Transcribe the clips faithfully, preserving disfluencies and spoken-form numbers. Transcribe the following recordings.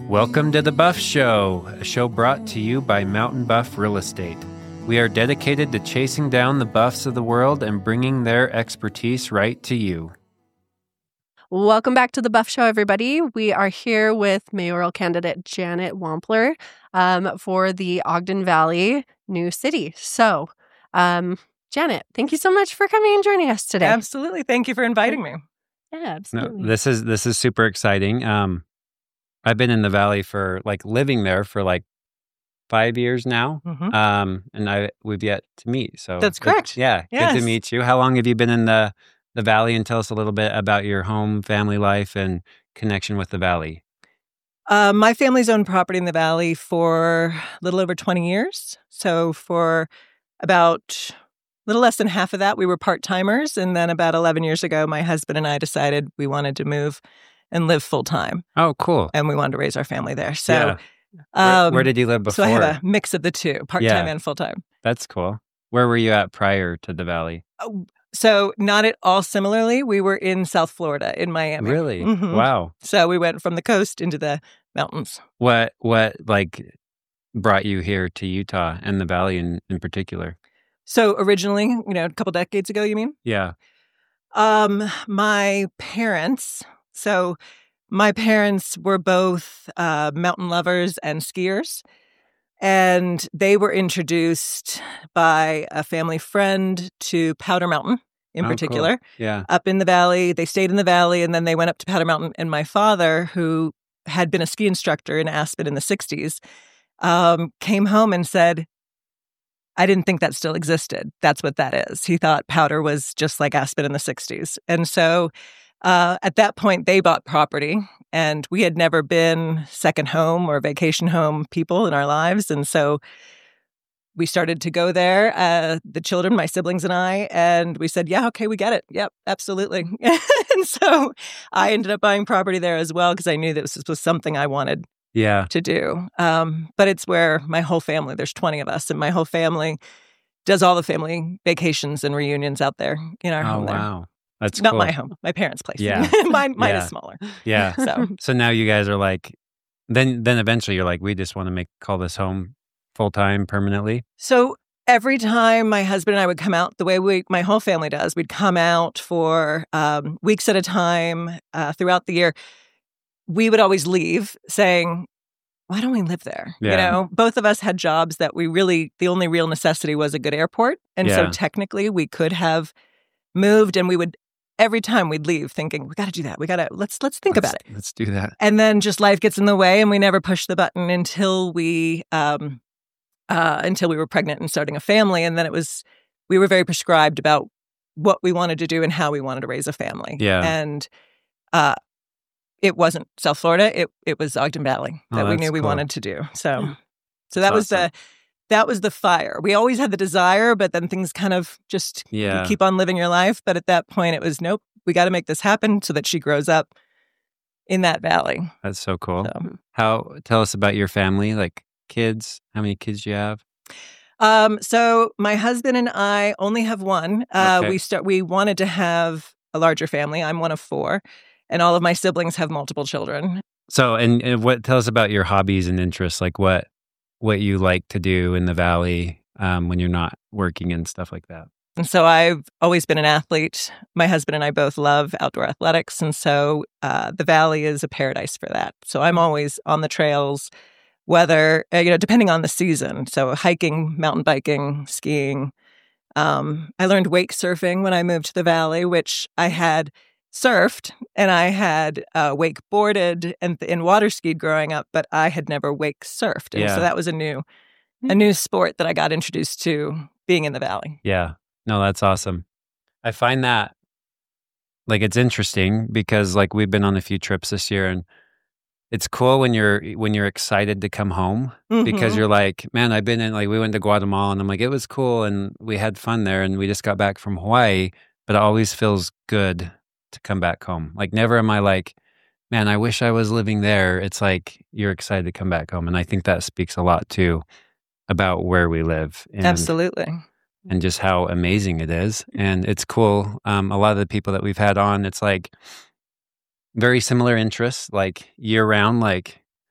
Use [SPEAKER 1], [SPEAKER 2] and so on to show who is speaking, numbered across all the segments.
[SPEAKER 1] Welcome to The Buff Show, a show brought to you by Mountain Buff Real Estate. We are dedicated to chasing down the buffs of the world and bringing their expertise right to you.
[SPEAKER 2] Welcome back to The Buff Show, everybody. We are here with mayoral candidate Janet Wampler um, for the Ogden Valley New City. So, um, Janet, thank you so much for coming and joining us today.
[SPEAKER 3] Absolutely. Thank you for inviting me.
[SPEAKER 2] Yeah, absolutely.
[SPEAKER 1] No, this is this is super exciting. Um, I've been in the Valley for like living there for like five years now,
[SPEAKER 3] Mm-hmm.
[SPEAKER 1] um, and I we've yet to meet. So
[SPEAKER 3] That's
[SPEAKER 1] it-
[SPEAKER 3] correct.
[SPEAKER 1] yeah,
[SPEAKER 3] Yes.
[SPEAKER 1] good to meet you. How long have you been in the the Valley? And tell us a little bit about your home, family life, and connection with the Valley.
[SPEAKER 3] Uh, my family's owned property in the Valley for a little over twenty years. So for about a little less than half of that, we were part-timers. And then about eleven years ago, my husband and I decided we wanted to move and live full-time.
[SPEAKER 1] Oh, cool.
[SPEAKER 3] And we wanted to raise our family there. So,
[SPEAKER 1] yeah. Where,
[SPEAKER 3] um,
[SPEAKER 1] where did you live before?
[SPEAKER 3] so I have a mix of the two, part-time
[SPEAKER 1] Yeah.
[SPEAKER 3] and full-time.
[SPEAKER 1] That's cool. Where were you at prior to the Valley?
[SPEAKER 3] So not at all similarly. We were in South Florida, in Miami.
[SPEAKER 1] Really?
[SPEAKER 3] Mhm.
[SPEAKER 1] Wow.
[SPEAKER 3] So we went from the coast into the mountains.
[SPEAKER 1] What what like brought you here to Utah and the Valley in, in particular?
[SPEAKER 3] So originally, you know, a couple decades ago, you mean?
[SPEAKER 1] Yeah.
[SPEAKER 3] Um, my parents, so my parents were both uh, mountain lovers and skiers. And they were introduced by a family friend to Powder Mountain in
[SPEAKER 1] Oh, cool.
[SPEAKER 3] particular,
[SPEAKER 1] Yeah.
[SPEAKER 3] up in the valley. They stayed in the valley and then they went up to Powder Mountain. And my father, who had been a ski instructor in Aspen in the sixties, um, came home and said, I didn't think that still existed. That's what that is. He thought Powder was just like Aspen in the sixties. And so uh, at that point, they bought property, and we had never been second home or vacation home people in our lives. And so we started to go there, uh, the children, my siblings and I, and we said, yeah, okay, we get it. Yep, absolutely. And so I ended up buying property there as well because I knew that this was something I wanted
[SPEAKER 1] Yeah.
[SPEAKER 3] to do. Um, but it's where my whole family, there's twenty of us, and my whole family does all the family vacations and reunions out there in our
[SPEAKER 1] Oh,
[SPEAKER 3] home there.
[SPEAKER 1] wow. That's
[SPEAKER 3] Not
[SPEAKER 1] cool.
[SPEAKER 3] my home, my parents' place.
[SPEAKER 1] Yeah.
[SPEAKER 3] mine mine
[SPEAKER 1] Yeah.
[SPEAKER 3] is smaller.
[SPEAKER 1] Yeah.
[SPEAKER 3] So
[SPEAKER 1] So now you guys are like, then then eventually you're like, we just want to make call this home full time permanently.
[SPEAKER 3] so every time my husband and I would come out, the way we my whole family does, we'd come out for um, weeks at a time uh, throughout the year. We would always leave saying, why don't we live there?
[SPEAKER 1] Yeah.
[SPEAKER 3] You know, both of us had jobs that we really, the only real necessity was a good airport. And so
[SPEAKER 1] Yeah.
[SPEAKER 3] technically we could have moved, and we would, every time we'd leave thinking, we got to do that. We got to, let's, let's think
[SPEAKER 1] Let's-
[SPEAKER 3] about it.
[SPEAKER 1] Let's do that.
[SPEAKER 3] And then just life gets in the way, and we never push the button until we, um, uh, until we were pregnant and starting a family. And then it was, we were very prescribed about what we wanted to do and how we wanted to raise a family.
[SPEAKER 1] Yeah.
[SPEAKER 3] And, uh, it wasn't South Florida. It it was Ogden Valley
[SPEAKER 1] Oh,
[SPEAKER 3] that we
[SPEAKER 1] that's
[SPEAKER 3] knew we
[SPEAKER 1] cool.
[SPEAKER 3] wanted to do. So, so
[SPEAKER 1] That's
[SPEAKER 3] that was
[SPEAKER 1] awesome.
[SPEAKER 3] the that was the fire. We always had the desire, but then things kind of just you
[SPEAKER 1] Yeah.
[SPEAKER 3] keep on living your life. But at that point, it was nope. We got to make this happen so that she grows up in that valley.
[SPEAKER 1] That's so cool.
[SPEAKER 3] So,
[SPEAKER 1] How tell us about your family, like kids. How many kids do you have?
[SPEAKER 3] um, so my husband and I only have one. Uh,
[SPEAKER 1] Okay.
[SPEAKER 3] We start. We wanted to have a larger family. I'm one of four, and all of my siblings have multiple children.
[SPEAKER 1] So and, and what tell us about your hobbies and interests, like what what you like to do in the Valley um, when you're not working and stuff like that.
[SPEAKER 3] And so I've always been an athlete. My husband and I both love outdoor athletics. And so uh, the Valley is a paradise for that. So I'm always on the trails, whether, uh, you know, depending on the season. So hiking, mountain biking, skiing. Um, I learned wake surfing when I moved to the Valley, which I had surfed and I had uh, wakeboarded and, and water skied growing up, but I had never wake surfed. And
[SPEAKER 1] Yeah.
[SPEAKER 3] so that was a new, a new sport that I got introduced to being in the Valley.
[SPEAKER 1] Yeah. No, that's awesome. I find that like it's interesting because like we've been on a few trips this year, and it's cool when you're when you're excited to come home because
[SPEAKER 3] Mhm.
[SPEAKER 1] you're like, man, I've been in like we went to Guatemala and I'm like, it was cool and we had fun there and we just got back from Hawaii, but it always feels good to come back home. Like never am I like, man, I wish I was living there. It's like you're excited to come back home. And I think that speaks a lot too about where we live. And,
[SPEAKER 3] Absolutely.
[SPEAKER 1] and just how amazing it is. And it's cool. Um, a lot of the people that we've had on, it's like very similar interests, like year round, like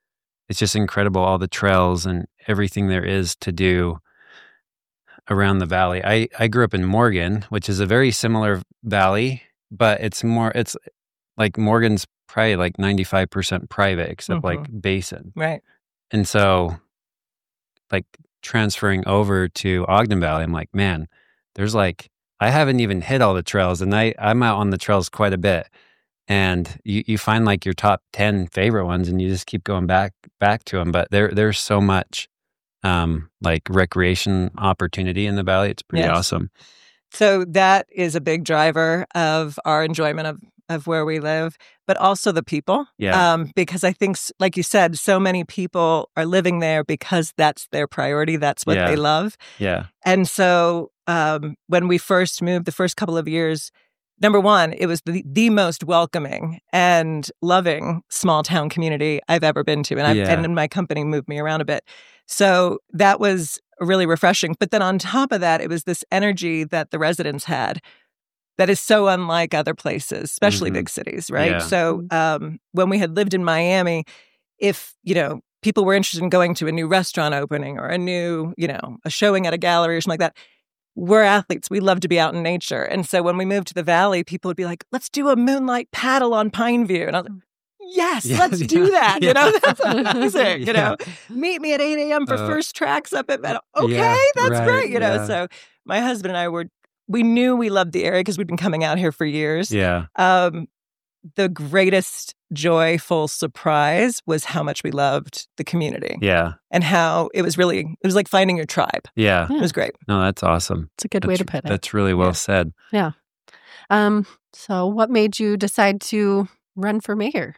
[SPEAKER 1] it's just incredible, all the trails and everything there is to do around the valley. I, I grew up in Morgan, which is a very similar valley, but it's more, it's like Morgan's probably like ninety-five percent private, except
[SPEAKER 3] Mhm.
[SPEAKER 1] like basin.
[SPEAKER 3] Right.
[SPEAKER 1] And so like transferring over to Ogden Valley, I'm like, man, there's like, I haven't even hit all the trails, and I, I'm out on the trails quite a bit. And you, you find like your top ten favorite ones, and you just keep going back back to them. But there there's so much um, like recreation opportunity in the valley. It's pretty
[SPEAKER 3] Yes.
[SPEAKER 1] awesome.
[SPEAKER 3] So that is a big driver of our enjoyment of, of where we live, but also the people.
[SPEAKER 1] Yeah.
[SPEAKER 3] Um, because I think, s- like you said, so many people are living there because that's their priority. That's what
[SPEAKER 1] Yeah.
[SPEAKER 3] they love.
[SPEAKER 1] Yeah.
[SPEAKER 3] And so um, when we first moved, the first couple of years, number one, it was the, the most welcoming and loving small town community I've ever been to. And, I,
[SPEAKER 1] Yeah.
[SPEAKER 3] and then my company moved me around a bit. So that was really refreshing. But then on top of that, it was this energy that the residents had that is so unlike other places, especially
[SPEAKER 1] Mhm.
[SPEAKER 3] big cities, right?
[SPEAKER 1] Yeah.
[SPEAKER 3] So um, when we had lived in Miami, if, you know, people were interested in going to a new restaurant opening or a new, you know, a showing at a gallery or something like that, we're athletes. We love to be out in nature. And so when we moved to the valley, people would be like, let's do a moonlight paddle on Pineview. And I was like, yes,
[SPEAKER 1] Yeah,
[SPEAKER 3] let's do
[SPEAKER 1] yeah,
[SPEAKER 3] that. You know,
[SPEAKER 1] yeah.
[SPEAKER 3] that's amazing. You know,
[SPEAKER 1] Yeah.
[SPEAKER 3] meet me at eight a.m. for
[SPEAKER 1] Uh,
[SPEAKER 3] first tracks up at Meadow. Okay,
[SPEAKER 1] yeah,
[SPEAKER 3] that's
[SPEAKER 1] right,
[SPEAKER 3] great. You know,
[SPEAKER 1] yeah.
[SPEAKER 3] so my husband and I were, we knew we loved the area because we'd been coming out here for years.
[SPEAKER 1] Yeah.
[SPEAKER 3] Um, the greatest joyful surprise was how much we loved the community
[SPEAKER 1] Yeah.
[SPEAKER 3] and how it was really, it was like finding your tribe.
[SPEAKER 1] Yeah.
[SPEAKER 3] It was great.
[SPEAKER 1] No, that's awesome.
[SPEAKER 2] It's a good way
[SPEAKER 1] That's,
[SPEAKER 2] to put it.
[SPEAKER 1] That's really well
[SPEAKER 3] Yeah.
[SPEAKER 1] said.
[SPEAKER 2] Um, so what made you decide to run for mayor?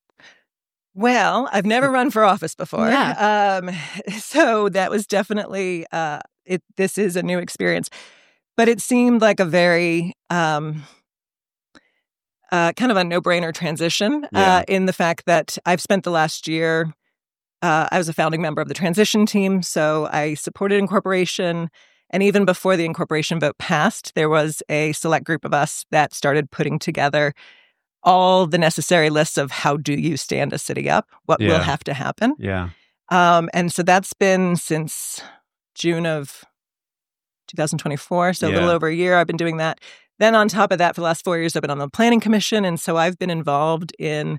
[SPEAKER 3] Well, I've never run for office before.
[SPEAKER 2] Yeah.
[SPEAKER 3] Um, so that was definitely, uh, it. This is a new experience. But it seemed like a very um, uh, kind of a no-brainer transition
[SPEAKER 1] Yeah.
[SPEAKER 3] uh, in the fact that I've spent the last year, uh, I was a founding member of the transition team, so I supported incorporation. And even before the incorporation vote passed, there was a select group of us that started putting together all the necessary lists of how do you stand a city up, what will
[SPEAKER 1] Yeah.
[SPEAKER 3] have to happen.
[SPEAKER 1] Yeah.
[SPEAKER 3] Um, and so that's been since June of twenty twenty-four, so a little
[SPEAKER 1] Yeah.
[SPEAKER 3] over a year I've been doing that. Then on top of that, for the last four years, I've been on the Planning Commission. And so I've been involved in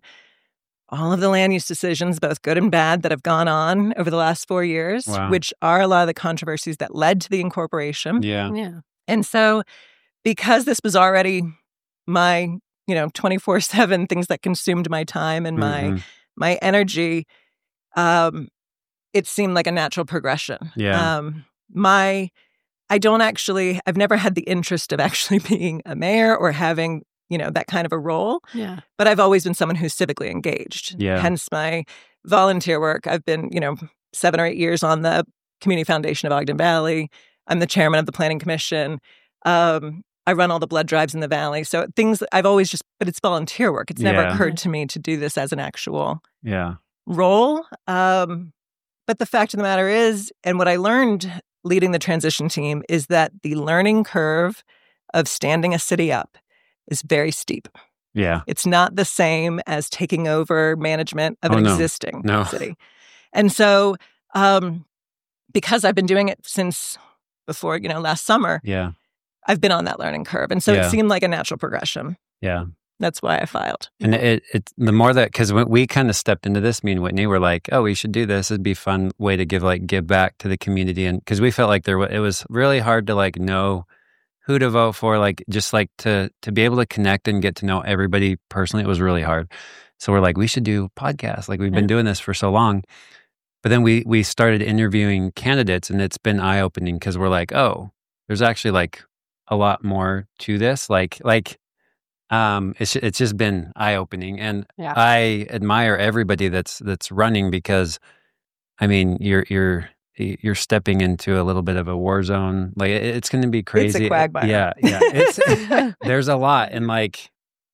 [SPEAKER 3] all of the land use decisions, both good and bad, that have gone on over the last four years,
[SPEAKER 1] Wow.
[SPEAKER 3] which are a lot of the controversies that led to the incorporation.
[SPEAKER 1] Yeah.
[SPEAKER 2] Yeah.
[SPEAKER 3] And so because this was already my, you know, twenty-four seven things that consumed my time and my
[SPEAKER 1] Mhm.
[SPEAKER 3] my energy, um, it seemed like a natural progression.
[SPEAKER 1] Yeah.
[SPEAKER 3] Um, my, I don't actually, I've never had the interest of actually being a mayor or having, you know, that kind of a role,
[SPEAKER 2] Yeah.
[SPEAKER 3] but I've always been someone who's civically engaged.
[SPEAKER 1] Yeah.
[SPEAKER 3] Hence my volunteer work. I've been, you know, seven or eight years on the Community Foundation of Ogden Valley. I'm the chairman of the Planning Commission. Um, I run all the blood drives in the valley. So things that I've always just, but it's volunteer work. It's never
[SPEAKER 1] Yeah.
[SPEAKER 3] occurred to me to do this as an actual
[SPEAKER 1] Yeah.
[SPEAKER 3] role. Um, but the fact of the matter is, and what I learned leading the transition team is that the learning curve of standing a city up is very steep.
[SPEAKER 1] Yeah.
[SPEAKER 3] It's not the same as taking over management of
[SPEAKER 1] Oh,
[SPEAKER 3] an
[SPEAKER 1] no.
[SPEAKER 3] existing
[SPEAKER 1] No.
[SPEAKER 3] city. And so, um, because I've been doing it since before, you know, last summer,
[SPEAKER 1] Yeah.
[SPEAKER 3] I've been on that learning curve. And so
[SPEAKER 1] Yeah.
[SPEAKER 3] it seemed like a natural progression.
[SPEAKER 1] Yeah.
[SPEAKER 3] That's why I filed.
[SPEAKER 1] And it, it, the more that, because we, we kind of stepped into this, me and Whitney were like, oh, we should do this. It'd be a fun way to give, like, give back to the community. And because we felt like there, wa- it was really hard to, like, know who to vote for, like, just like to, to be able to connect and get to know everybody personally. It was really hard. So we're like, we should do podcasts. Like, we've been
[SPEAKER 2] Yeah.
[SPEAKER 1] doing this for so long. But then we, we started interviewing candidates, and it's been eye opening because we're like, oh, there's actually like a lot more to this. Like, like, um, it's it's just been eye opening, and
[SPEAKER 2] Yeah.
[SPEAKER 1] I admire everybody that's that's running because, I mean, you're you're you're stepping into a little bit of a war zone. Like it, it's going to be crazy.
[SPEAKER 3] quagmire.
[SPEAKER 1] Yeah, yeah. It's there's a lot, and like,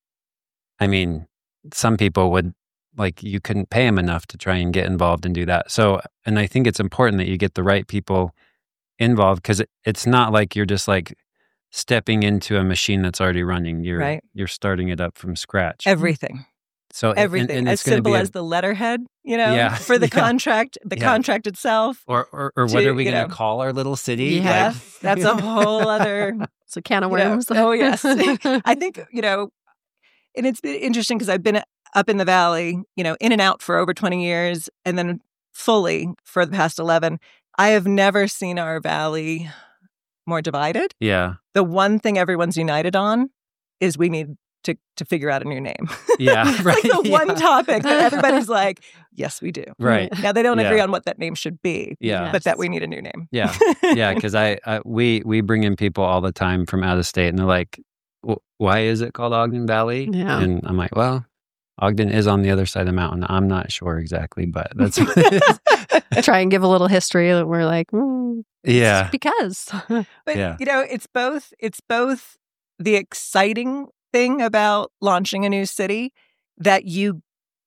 [SPEAKER 1] I mean, some people would like you couldn't pay them enough to try and get involved and do that. So, and I think it's important that you get the right people involved because it, it's not like you're just like stepping into a machine that's already running. You're
[SPEAKER 3] Right.
[SPEAKER 1] you're starting it up from scratch.
[SPEAKER 3] Everything.
[SPEAKER 1] So
[SPEAKER 3] everything,
[SPEAKER 1] and, and
[SPEAKER 3] as
[SPEAKER 1] it's gonna
[SPEAKER 3] simple
[SPEAKER 1] be a-
[SPEAKER 3] as the letterhead, you know,
[SPEAKER 1] Yeah.
[SPEAKER 3] for the
[SPEAKER 1] Yeah.
[SPEAKER 3] contract, the
[SPEAKER 1] Yeah.
[SPEAKER 3] contract itself.
[SPEAKER 1] or or, or what
[SPEAKER 3] to,
[SPEAKER 1] are we
[SPEAKER 3] you
[SPEAKER 1] going to
[SPEAKER 3] know,
[SPEAKER 1] call our little city?
[SPEAKER 2] Yeah.
[SPEAKER 3] Yes, that's a whole other
[SPEAKER 2] It's a can of
[SPEAKER 3] you know,
[SPEAKER 2] worms.
[SPEAKER 3] oh, yes. I think, you know, and it's been interesting because I've been up in the Valley, you know, in and out for over twenty years and then fully for the past eleven. I have never seen our Valley more divided.
[SPEAKER 1] Yeah.
[SPEAKER 3] The one thing everyone's united on is we need to, to figure out a new name.
[SPEAKER 1] Yeah.
[SPEAKER 3] It's
[SPEAKER 1] Right.
[SPEAKER 3] like the
[SPEAKER 1] yeah.
[SPEAKER 3] one topic that everybody's like, yes, we do.
[SPEAKER 1] Right.
[SPEAKER 3] Now, they don't
[SPEAKER 1] Yeah.
[SPEAKER 3] agree on what that name should be,
[SPEAKER 1] Yeah.
[SPEAKER 3] but that we need a new name.
[SPEAKER 1] Yeah. Yeah. Because I, I we we bring in people all the time from out of state, and they're like, "Wh- "Why is it called Ogden Valley?"
[SPEAKER 2] Yeah.
[SPEAKER 1] And I'm like, "Well, Ogden is on the other side of the mountain. I'm not sure exactly, but that's what it is."
[SPEAKER 2] Try and give a little history that we're like, mm,
[SPEAKER 1] Yeah.
[SPEAKER 2] because.
[SPEAKER 3] But
[SPEAKER 1] Yeah.
[SPEAKER 3] you know, it's both it's both the exciting thing about launching a new city that you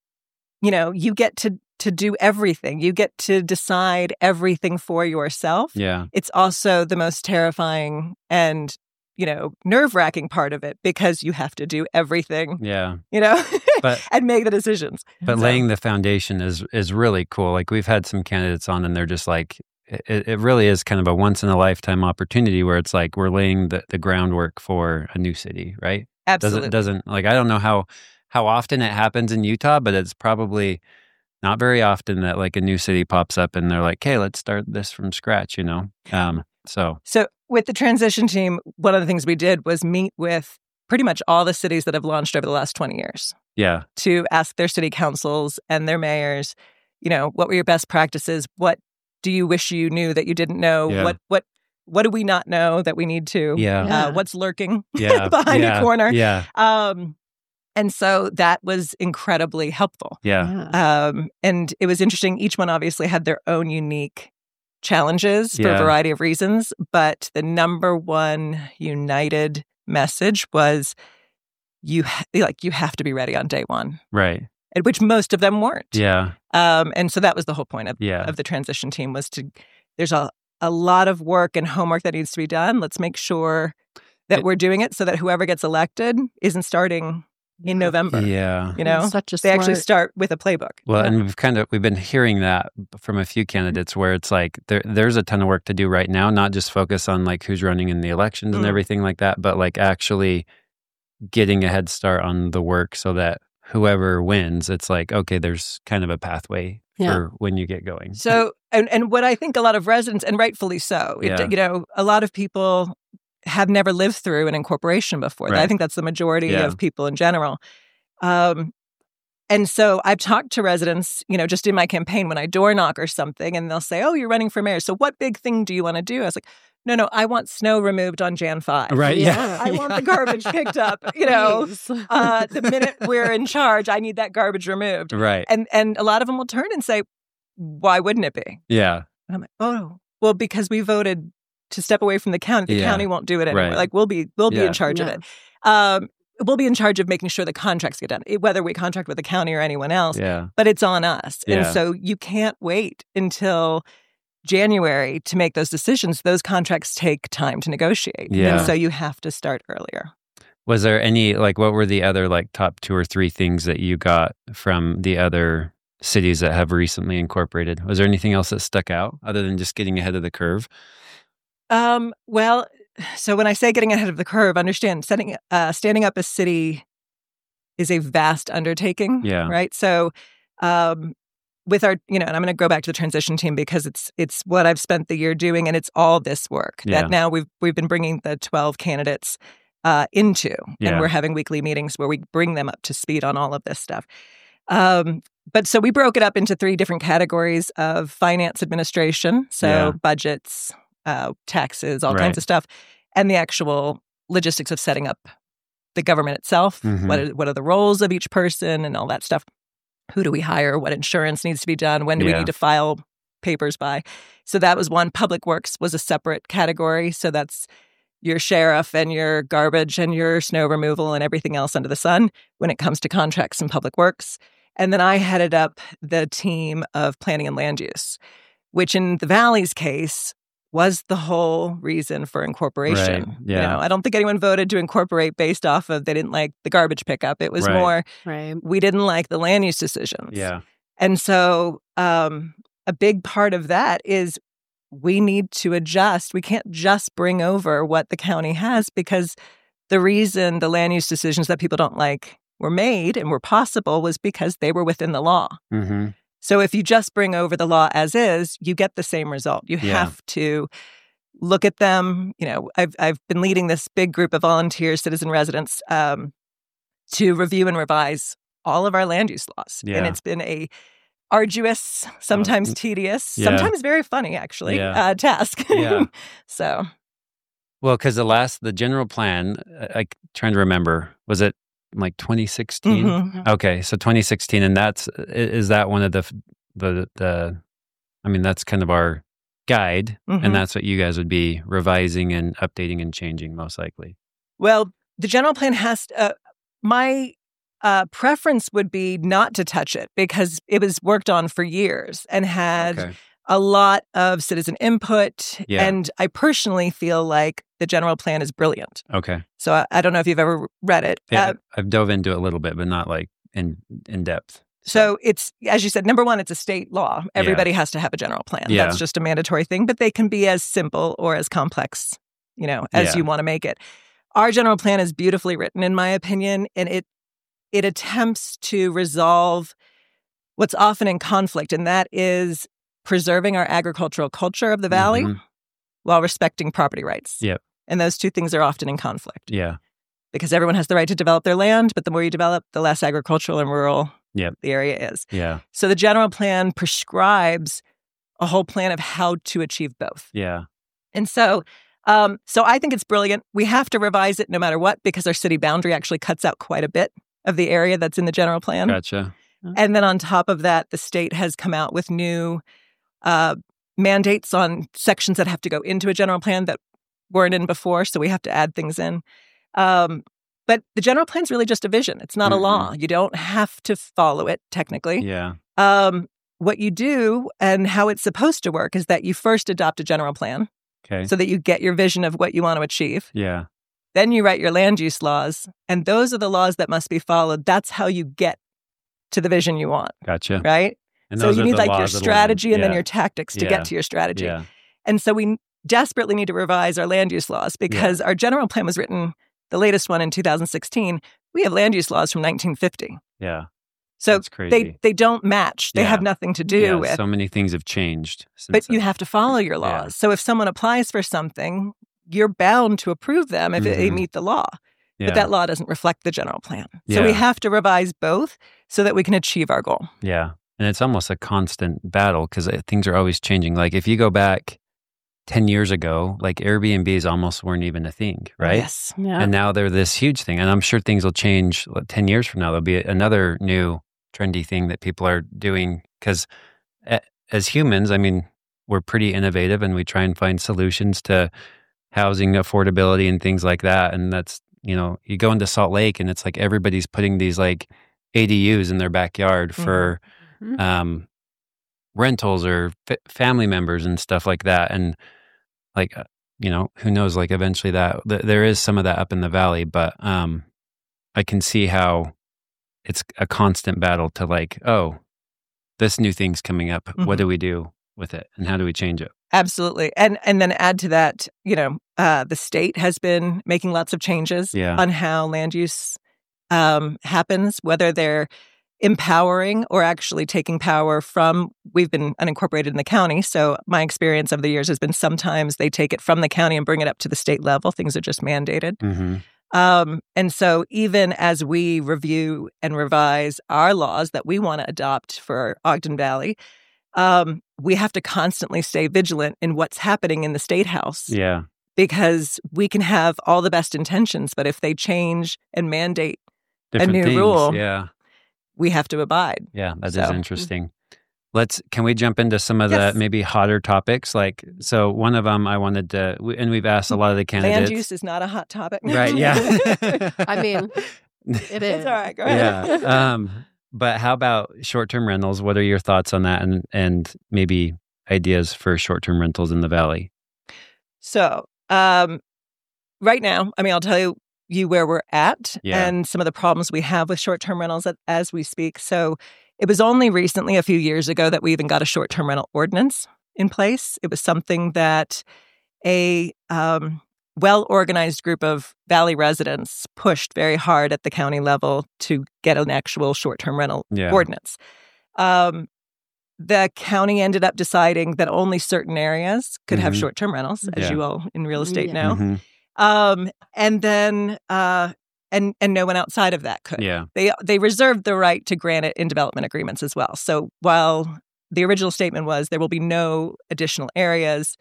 [SPEAKER 3] you know, you get to to do everything. You get to decide everything for yourself.
[SPEAKER 1] Yeah.
[SPEAKER 3] It's also the most terrifying and, you know, nerve-wracking part of it because you have to do everything,
[SPEAKER 1] Yeah.
[SPEAKER 3] you know,
[SPEAKER 1] But
[SPEAKER 3] and make the decisions.
[SPEAKER 1] but
[SPEAKER 3] So-
[SPEAKER 1] laying the foundation is is really cool. Like we've had some candidates on, and they're just like, it, it really is kind of a once in a lifetime opportunity where it's like we're laying the, the groundwork for a new city, right?
[SPEAKER 3] Absolutely.
[SPEAKER 1] Doesn't doesn't like I don't know how how often it happens in Utah, but it's probably not very often that like a new city pops up and they're like, "Hey, let's start this from scratch," you know. Um, so
[SPEAKER 3] So with the transition team, one of the things we did was meet with pretty much all the cities that have launched over the last twenty years
[SPEAKER 1] yeah,
[SPEAKER 3] to ask their city councils and their mayors, you know, what were your best practices? What do you wish you knew that you didn't know?
[SPEAKER 1] Yeah.
[SPEAKER 3] What what what do we not know that we need to?
[SPEAKER 1] yeah,
[SPEAKER 2] Yeah.
[SPEAKER 3] Uh, what's lurking
[SPEAKER 1] yeah,
[SPEAKER 3] behind
[SPEAKER 1] yeah,
[SPEAKER 3] a corner?
[SPEAKER 1] Yeah,
[SPEAKER 3] Um, and so that was incredibly helpful.
[SPEAKER 1] yeah,
[SPEAKER 2] Yeah.
[SPEAKER 3] Um, and it was interesting. Each one obviously had their own unique challenges for
[SPEAKER 1] Yeah.
[SPEAKER 3] a variety of reasons, but the number one united message was you ha- like you have to be ready on day one,
[SPEAKER 1] right,
[SPEAKER 3] and which most of them weren't.
[SPEAKER 1] yeah,
[SPEAKER 3] Um, and so that was the whole point of,
[SPEAKER 1] yeah,
[SPEAKER 3] of the transition team was to there's a a lot of work and homework that needs to be done. Let's make sure that
[SPEAKER 1] It-
[SPEAKER 3] we're doing it so that whoever gets elected isn't starting in November.
[SPEAKER 1] yeah.
[SPEAKER 3] You know,
[SPEAKER 2] Such a
[SPEAKER 3] they actually
[SPEAKER 2] smart-
[SPEAKER 3] start with a playbook.
[SPEAKER 1] Well,
[SPEAKER 2] Yeah.
[SPEAKER 1] and we've kind of we've been hearing that from a few candidates where it's like there there's a ton of work to do right now, not just focus on like who's running in the elections and
[SPEAKER 3] Mm.
[SPEAKER 1] everything like that, but like actually getting a head start on the work so that whoever wins, it's like, okay, there's kind of a pathway
[SPEAKER 2] Yeah.
[SPEAKER 1] for when you get going.
[SPEAKER 3] So, and, and what I think a lot of residents, and rightfully so, it,
[SPEAKER 1] Yeah.
[SPEAKER 3] you know, a lot of people have never lived through an incorporation before. I
[SPEAKER 1] Right.
[SPEAKER 3] think that's the majority
[SPEAKER 1] Yeah.
[SPEAKER 3] of people in general. Um, and so I've talked to residents, you know, just in my campaign when I door knock or something, and they'll say, "Oh, you're running for mayor. So what big thing do you want to do?" I was like, "No, no, I want snow removed on January fifth.
[SPEAKER 1] Right.
[SPEAKER 2] Yeah.
[SPEAKER 3] I want the garbage picked up. You know,
[SPEAKER 2] Please.
[SPEAKER 3] uh, the minute we're in charge, I need that garbage removed."
[SPEAKER 1] Right.
[SPEAKER 3] And and a lot of them will turn and say, "Why wouldn't it be?"
[SPEAKER 1] Yeah.
[SPEAKER 3] And I'm like, "Oh, well, because we voted to step away from the county. The
[SPEAKER 1] Yeah.
[SPEAKER 3] county won't do it anymore.
[SPEAKER 1] Right.
[SPEAKER 3] Like we'll be we'll be
[SPEAKER 1] Yeah.
[SPEAKER 3] in charge of
[SPEAKER 2] Yeah.
[SPEAKER 3] it. Um, we'll be in charge of making sure the contracts get done, eh, whether we contract with the county or anyone else.
[SPEAKER 1] Yeah.
[SPEAKER 3] But it's on us, and
[SPEAKER 1] Yeah.
[SPEAKER 3] so you can't wait until January to make those decisions. Those contracts take time to negotiate,
[SPEAKER 1] Yeah.
[SPEAKER 3] and so you have to start earlier."
[SPEAKER 1] Was there any like what were the other like top two or three things that you got from the other cities that have recently incorporated? Was there anything else that stuck out other than just getting ahead of the curve?
[SPEAKER 3] Um, well, so when I say getting ahead of the curve, understand setting uh, standing up a city is a vast undertaking.
[SPEAKER 1] Yeah.
[SPEAKER 3] Right. So um, with our, you know, and I'm going to go back to the transition team because it's it's what I've spent the year doing, and it's all this work
[SPEAKER 1] Yeah.
[SPEAKER 3] that now we've we've been bringing the twelve candidates uh, into,
[SPEAKER 1] Yeah.
[SPEAKER 3] and we're having weekly meetings where we bring them up to speed on all of this stuff. Um, but so we broke it up into three different categories of finance administration, so
[SPEAKER 1] Yeah.
[SPEAKER 3] budgets, uh, taxes, all
[SPEAKER 1] Right.
[SPEAKER 3] kinds of stuff, and the actual logistics of setting up the government itself.
[SPEAKER 1] Mhm.
[SPEAKER 3] What are, what are the roles of each person and all that stuff? Who do we hire? What insurance needs to be done? When do we
[SPEAKER 1] Yeah.
[SPEAKER 3] need to file papers by? So that was one. Public Works was a separate category. So that's your sheriff and your garbage and your snow removal and everything else under the sun when it comes to contracts and public works. And then I headed up the team of planning and land use, which in the Valley's case was the whole reason for incorporation.
[SPEAKER 1] Right. Yeah.
[SPEAKER 3] You know, I don't think anyone voted to incorporate based off of they didn't like the garbage pickup. It was
[SPEAKER 1] Right.
[SPEAKER 3] more,
[SPEAKER 2] Right.
[SPEAKER 3] we didn't like the land use decisions.
[SPEAKER 1] Yeah.
[SPEAKER 3] And so um, a big part of that is we need to adjust. We can't just bring over what the county has, because the reason the land use decisions that people don't like were made and were possible was because they were within the law.
[SPEAKER 1] Mm-hmm.
[SPEAKER 3] So if you just bring over the law as is, you get the same result. You
[SPEAKER 1] Yeah.
[SPEAKER 3] have to look at them. You know, I've I've been leading this big group of volunteer citizen residents um, to review and revise all of our land use laws, and
[SPEAKER 1] Yeah.
[SPEAKER 3] it's been a arduous, sometimes
[SPEAKER 1] Oh,
[SPEAKER 3] tedious,
[SPEAKER 1] yeah.
[SPEAKER 3] sometimes very funny, actually,
[SPEAKER 1] Yeah.
[SPEAKER 3] uh, task.
[SPEAKER 1] Yeah.
[SPEAKER 3] So
[SPEAKER 1] Well, because the last, the general plan, I- I'm trying to remember, was it like twenty sixteen?
[SPEAKER 3] mhm.
[SPEAKER 1] Okay, so twenty sixteen, and that's i- is that one of the f- the the? I mean, that's kind of our guide,
[SPEAKER 3] Mhm.
[SPEAKER 1] and that's what you guys would be revising and updating and changing, most likely.
[SPEAKER 3] Well, the general plan has to, uh, my uh, preference would be not to touch it because it was worked on for years and had
[SPEAKER 1] Okay.
[SPEAKER 3] a lot of citizen input.
[SPEAKER 1] Yeah.
[SPEAKER 3] And I personally feel like the general plan is brilliant.
[SPEAKER 1] Okay.
[SPEAKER 3] So I, I don't know if you've ever read it.
[SPEAKER 1] Yeah,
[SPEAKER 3] Uh,
[SPEAKER 1] I've dove into it a little bit, but not like in in depth.
[SPEAKER 3] so it's, as you said, number one, it's a state law. Everybody has to have a general plan.
[SPEAKER 1] Yeah.
[SPEAKER 3] That's just a mandatory thing, but they can be as simple or as complex, you know, as
[SPEAKER 1] Yeah.
[SPEAKER 3] you want to make it. Our general plan is beautifully written, in my opinion, and it it attempts to resolve what's often in conflict, and that is preserving our agricultural culture of the valley
[SPEAKER 1] Mhm.
[SPEAKER 3] while respecting property rights.
[SPEAKER 1] Yep.
[SPEAKER 3] And those two things are often in conflict
[SPEAKER 1] Yeah.
[SPEAKER 3] because everyone has the right to develop their land, but the more you develop, the less agricultural and rural
[SPEAKER 1] Yep.
[SPEAKER 3] the area is.
[SPEAKER 1] Yeah.
[SPEAKER 3] So the general plan prescribes a whole plan of how to achieve both.
[SPEAKER 1] Yeah.
[SPEAKER 3] And so um, so I think it's brilliant. We have to revise it no matter what because our city boundary actually cuts out quite a bit of the area that's in the general plan.
[SPEAKER 1] Gotcha.
[SPEAKER 3] And then on top of that, the state has come out with new uh, mandates on sections that have to go into a general plan that weren't in before. So we have to add things in. Um, but the general plan is really just a vision. It's not a
[SPEAKER 1] Mhm.
[SPEAKER 3] law. You don't have to follow it technically.
[SPEAKER 1] Yeah.
[SPEAKER 3] Um, what you do and how it's supposed to work is that you first adopt a general plan
[SPEAKER 1] Okay.
[SPEAKER 3] so that you get your vision of what you want to achieve.
[SPEAKER 1] Yeah.
[SPEAKER 3] Then you write your land use laws, and those are the laws that must be followed. That's how you get to the vision you want,
[SPEAKER 1] Gotcha.
[SPEAKER 3] right?
[SPEAKER 1] And
[SPEAKER 3] So
[SPEAKER 1] those
[SPEAKER 3] you
[SPEAKER 1] are
[SPEAKER 3] need
[SPEAKER 1] the
[SPEAKER 3] like your
[SPEAKER 1] laws of the land.
[SPEAKER 3] strategy and then
[SPEAKER 1] Yeah.
[SPEAKER 3] your tactics to
[SPEAKER 1] Yeah.
[SPEAKER 3] get to your strategy.
[SPEAKER 1] Yeah.
[SPEAKER 3] And so we desperately need to revise our land use laws because our general plan was written, the latest one in two thousand sixteen. We have land use laws from nineteen fifty.
[SPEAKER 1] Yeah.
[SPEAKER 3] So
[SPEAKER 1] That's crazy.
[SPEAKER 3] they they don't match. They
[SPEAKER 1] Yeah.
[SPEAKER 3] have nothing to do
[SPEAKER 1] yeah,
[SPEAKER 3] with.
[SPEAKER 1] so many things have changed. Since
[SPEAKER 3] But you
[SPEAKER 1] then.
[SPEAKER 3] have to follow your
[SPEAKER 1] Yeah.
[SPEAKER 3] laws. So if someone applies for something, you're bound to approve them if they
[SPEAKER 1] Mhm.
[SPEAKER 3] meet the law.
[SPEAKER 1] yeah.
[SPEAKER 3] But that law doesn't reflect the general plan. So we
[SPEAKER 1] Yeah.
[SPEAKER 3] have to revise both so that we can achieve our goal.
[SPEAKER 1] Yeah. And it's almost a constant battle because things are always changing. Like if you go back ten years ago, like Airbnbs almost weren't even a thing, right?
[SPEAKER 3] Yes.
[SPEAKER 2] Yeah.
[SPEAKER 1] And now they're this huge thing. And I'm sure things will change like, ten years from now. There'll be another new trendy thing that people are doing because as humans, I mean, we're pretty innovative and we try and find solutions to housing affordability and things like that. And that's, you know, you go into Salt Lake and it's like everybody's putting these like A D Us in their backyard for
[SPEAKER 2] Mhm.
[SPEAKER 1] um, rentals or f- family members and stuff like that. And like, uh, you know, who knows, like eventually that th- there is some of that up in the valley, but um, I can see how it's a constant battle to like, oh, this new thing's coming up. What do we do with it? And how do we change it?
[SPEAKER 3] Absolutely. And and then add to that, you know, uh, the state has been making lots of changes
[SPEAKER 1] Yeah.
[SPEAKER 3] on how land use um, happens, whether they're empowering or actually taking power from, we've been unincorporated in the county. So my experience of the years has been sometimes they take it from the county and bring it up to the state level. Things are just mandated.
[SPEAKER 1] Mm-hmm.
[SPEAKER 3] Um, and so even as we review and revise our laws that we want to adopt for Ogden Valley, um, we have to constantly stay vigilant in what's happening in the State House
[SPEAKER 1] Yeah.
[SPEAKER 3] because we can have all the best intentions, but if they change and mandate,
[SPEAKER 1] Different
[SPEAKER 3] new
[SPEAKER 1] things.
[SPEAKER 3] rule.
[SPEAKER 1] Yeah.
[SPEAKER 3] we have to abide.
[SPEAKER 1] Yeah. That is
[SPEAKER 3] So-
[SPEAKER 1] interesting. Let's, can we jump into some of
[SPEAKER 3] Yes.
[SPEAKER 1] the maybe hotter topics? Like, so one of them I wanted to, we- and we've asked a lot of the candidates.
[SPEAKER 3] Land use is not a hot topic.
[SPEAKER 1] Right. Yeah.
[SPEAKER 2] I mean, it is.
[SPEAKER 3] It's all right. Go ahead.
[SPEAKER 1] yeah. Um, but how about short-term rentals? What are your thoughts on that, and and maybe ideas for short-term rentals in the valley?
[SPEAKER 3] So, um, right now, I mean, I'll tell you, you where we're at
[SPEAKER 1] Yeah.
[SPEAKER 3] and some of the problems we have with short-term rentals at, as we speak. So it was only recently, a few years ago, that we even got a short-term rental ordinance in place. It was something that a um, well-organized group of Valley residents pushed very hard at the county level to get an actual short-term rental
[SPEAKER 1] Yeah.
[SPEAKER 3] ordinance. Um, the county ended up deciding that only certain areas could have
[SPEAKER 1] Mhm.
[SPEAKER 3] short-term rentals, as
[SPEAKER 1] Yeah.
[SPEAKER 3] you all in real estate
[SPEAKER 2] Yeah.
[SPEAKER 3] know.
[SPEAKER 1] Mhm.
[SPEAKER 3] Um, and then, uh, and and no one outside of that could.
[SPEAKER 1] Yeah.
[SPEAKER 3] They they reserved the right to grant it in development agreements as well. So while the original statement was there will be no additional areas,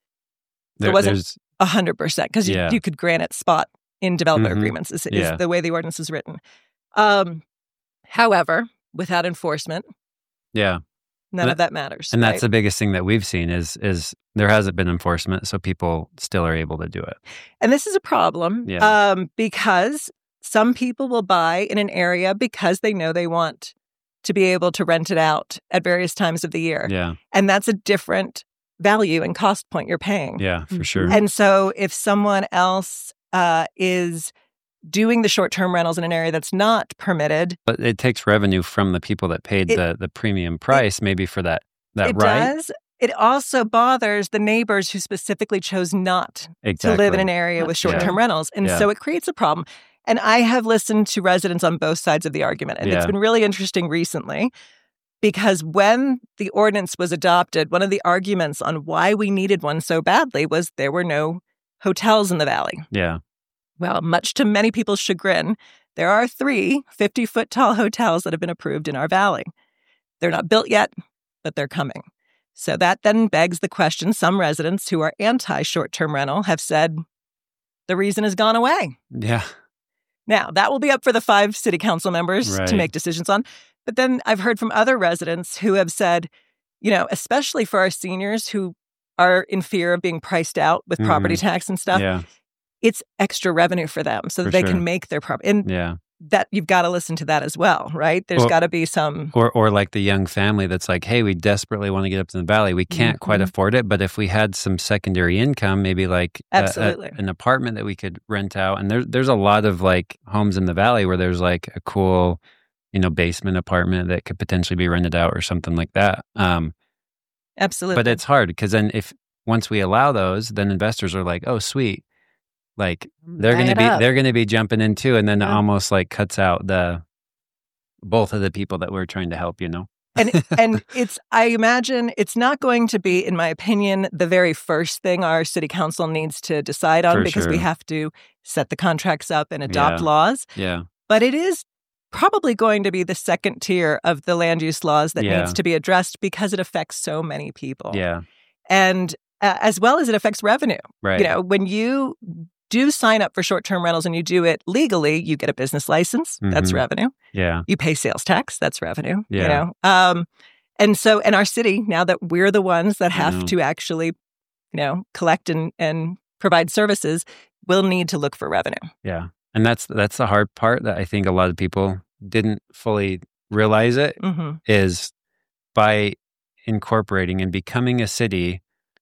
[SPEAKER 1] There,
[SPEAKER 3] wasn't-
[SPEAKER 1] there's
[SPEAKER 3] a hundred percent, because you,
[SPEAKER 1] Yeah.
[SPEAKER 3] you could grant it spot in development
[SPEAKER 1] Mhm.
[SPEAKER 3] agreements is, is
[SPEAKER 1] Yeah.
[SPEAKER 3] the way the ordinance is written. Um, however, without enforcement,
[SPEAKER 1] yeah.
[SPEAKER 3] none
[SPEAKER 1] And
[SPEAKER 3] of that matters.
[SPEAKER 1] And that's
[SPEAKER 3] right?
[SPEAKER 1] the biggest thing that we've seen is is there hasn't been enforcement, so people still are able to do it.
[SPEAKER 3] And this is a problem
[SPEAKER 1] Yeah.
[SPEAKER 3] um, because some people will buy in an area because they know they want to be able to rent it out at various times of the year.
[SPEAKER 1] Yeah.
[SPEAKER 3] And that's a different value and cost point you're paying.
[SPEAKER 1] Yeah, for
[SPEAKER 2] Mhm.
[SPEAKER 1] sure.
[SPEAKER 3] And so if someone else uh, is doing the short-term rentals in an area that's not permitted,
[SPEAKER 1] But it takes revenue from the people that paid
[SPEAKER 3] It-
[SPEAKER 1] the the premium price maybe for that that
[SPEAKER 3] it
[SPEAKER 1] right.
[SPEAKER 3] does. It also bothers the neighbors who specifically chose not
[SPEAKER 1] Exactly.
[SPEAKER 3] to live in an area with
[SPEAKER 2] That's
[SPEAKER 3] short-term
[SPEAKER 1] true.
[SPEAKER 3] rentals. And
[SPEAKER 1] Yeah.
[SPEAKER 3] so it creates a problem. And I have listened to residents on both sides of the argument. And it's
[SPEAKER 1] Yeah.
[SPEAKER 3] been really interesting recently because when the ordinance was adopted, one of the arguments on why we needed one so badly was there were no hotels in the valley.
[SPEAKER 1] Yeah.
[SPEAKER 3] Well, much to many people's chagrin, there are three fifty-foot tall hotels that have been approved in our valley. They're not built yet, but they're coming. So that then begs the question. Some residents who are anti-short-term rental have said the reason has gone away.
[SPEAKER 1] Yeah.
[SPEAKER 3] Now, that will be up for the five city council members
[SPEAKER 1] Right.
[SPEAKER 3] to make decisions on. But then I've heard from other residents who have said, you know, especially for our seniors who are in fear of being priced out with property tax and stuff,
[SPEAKER 1] Yeah.
[SPEAKER 3] it's extra revenue for them so that
[SPEAKER 1] For
[SPEAKER 3] they
[SPEAKER 1] sure.
[SPEAKER 3] can make their property. And
[SPEAKER 1] Yeah.
[SPEAKER 3] that you've got to listen to that as well, right? There's
[SPEAKER 1] Well-
[SPEAKER 3] got to be some.
[SPEAKER 1] Or or like the young family that's like, hey, we desperately want to get up to the valley. We can't quite
[SPEAKER 3] Mhm.
[SPEAKER 1] afford it, but if we had some secondary income, maybe like a- a-
[SPEAKER 3] Absolutely.
[SPEAKER 1] an apartment that we could rent out. And there's there's a lot of like homes in the valley where there's like a cool, you know, basement apartment that could potentially be rented out or something like that. Um,
[SPEAKER 3] Absolutely.
[SPEAKER 1] but it's hard because then if once we allow those, then investors are like, oh, sweet. Like they're
[SPEAKER 2] Buy
[SPEAKER 1] going to
[SPEAKER 2] it
[SPEAKER 1] be
[SPEAKER 2] up.
[SPEAKER 1] they're going to be jumping in too, and then it
[SPEAKER 2] Yeah.
[SPEAKER 1] almost like cuts out the both of the people that we're trying to help. You know.
[SPEAKER 3] and and it's I imagine it's not going to be, in my opinion, the very first thing our city council needs to decide on
[SPEAKER 1] For
[SPEAKER 3] because we
[SPEAKER 1] sure.
[SPEAKER 3] have to set the contracts up and adopt
[SPEAKER 1] Yeah.
[SPEAKER 3] laws.
[SPEAKER 1] Yeah.
[SPEAKER 3] But it is probably going to be the second tier of the land use laws that
[SPEAKER 1] Yeah.
[SPEAKER 3] needs to be addressed because it affects so many people.
[SPEAKER 1] Yeah.
[SPEAKER 3] And uh, as well as it affects revenue.
[SPEAKER 1] Right.
[SPEAKER 3] You know, when you do sign up for short-term rentals and you do it legally, you get a business license. That's
[SPEAKER 1] Mhm.
[SPEAKER 3] revenue.
[SPEAKER 1] Yeah.
[SPEAKER 3] You pay sales tax. That's revenue. You
[SPEAKER 1] Yeah.
[SPEAKER 3] know, um, and so, and our city, now that we're the ones that
[SPEAKER 1] I
[SPEAKER 3] have
[SPEAKER 1] know.
[SPEAKER 3] to actually, you know, collect and and provide services, will need to look for revenue.
[SPEAKER 1] Yeah. And that's that's the hard part that I think a lot of people didn't fully realize it
[SPEAKER 3] hmm
[SPEAKER 1] is by incorporating and becoming a city.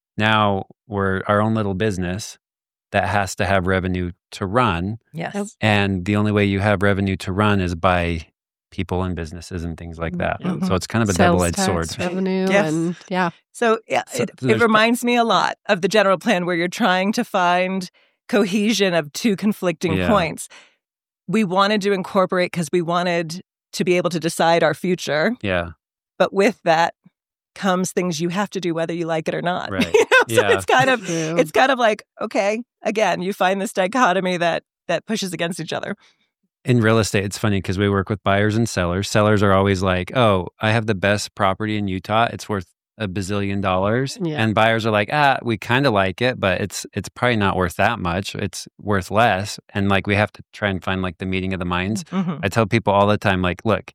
[SPEAKER 1] Now we're our own little business that has to have revenue to run.
[SPEAKER 3] Yes.
[SPEAKER 2] Yep.
[SPEAKER 1] And the only way you have revenue to run is by people and businesses and things like that.
[SPEAKER 3] Mhm.
[SPEAKER 1] So it's kind of a
[SPEAKER 2] Sales
[SPEAKER 1] double-edged
[SPEAKER 2] tax
[SPEAKER 1] sword.
[SPEAKER 2] revenue
[SPEAKER 3] Yes.
[SPEAKER 2] and yeah.
[SPEAKER 3] So yeah,
[SPEAKER 1] So
[SPEAKER 3] it,
[SPEAKER 1] there's
[SPEAKER 3] it
[SPEAKER 1] pro-
[SPEAKER 3] reminds me a lot of the general plan where you're trying to find cohesion of two conflicting
[SPEAKER 1] Yeah.
[SPEAKER 3] points. We wanted to incorporate because we wanted to be able to decide our future,
[SPEAKER 1] Yeah.
[SPEAKER 3] but with that comes things you have to do whether you like it or not.
[SPEAKER 1] Right.
[SPEAKER 3] You know? So
[SPEAKER 1] Yeah.
[SPEAKER 3] it's kind of
[SPEAKER 2] True.
[SPEAKER 3] it's kind of like, okay, again, you find this dichotomy that that pushes against each other.
[SPEAKER 1] In real estate, it's funny because we work with buyers and sellers. Sellers are always like, oh, I have the best property in Utah. It's worth a bazillion dollars.
[SPEAKER 2] Yeah.
[SPEAKER 1] And buyers are like, ah, we kind of like it, but it's it's probably not worth that much. It's worth less. And like we have to try and find like the meeting of the minds.
[SPEAKER 3] Mhm.
[SPEAKER 1] I tell people all the time, like, look,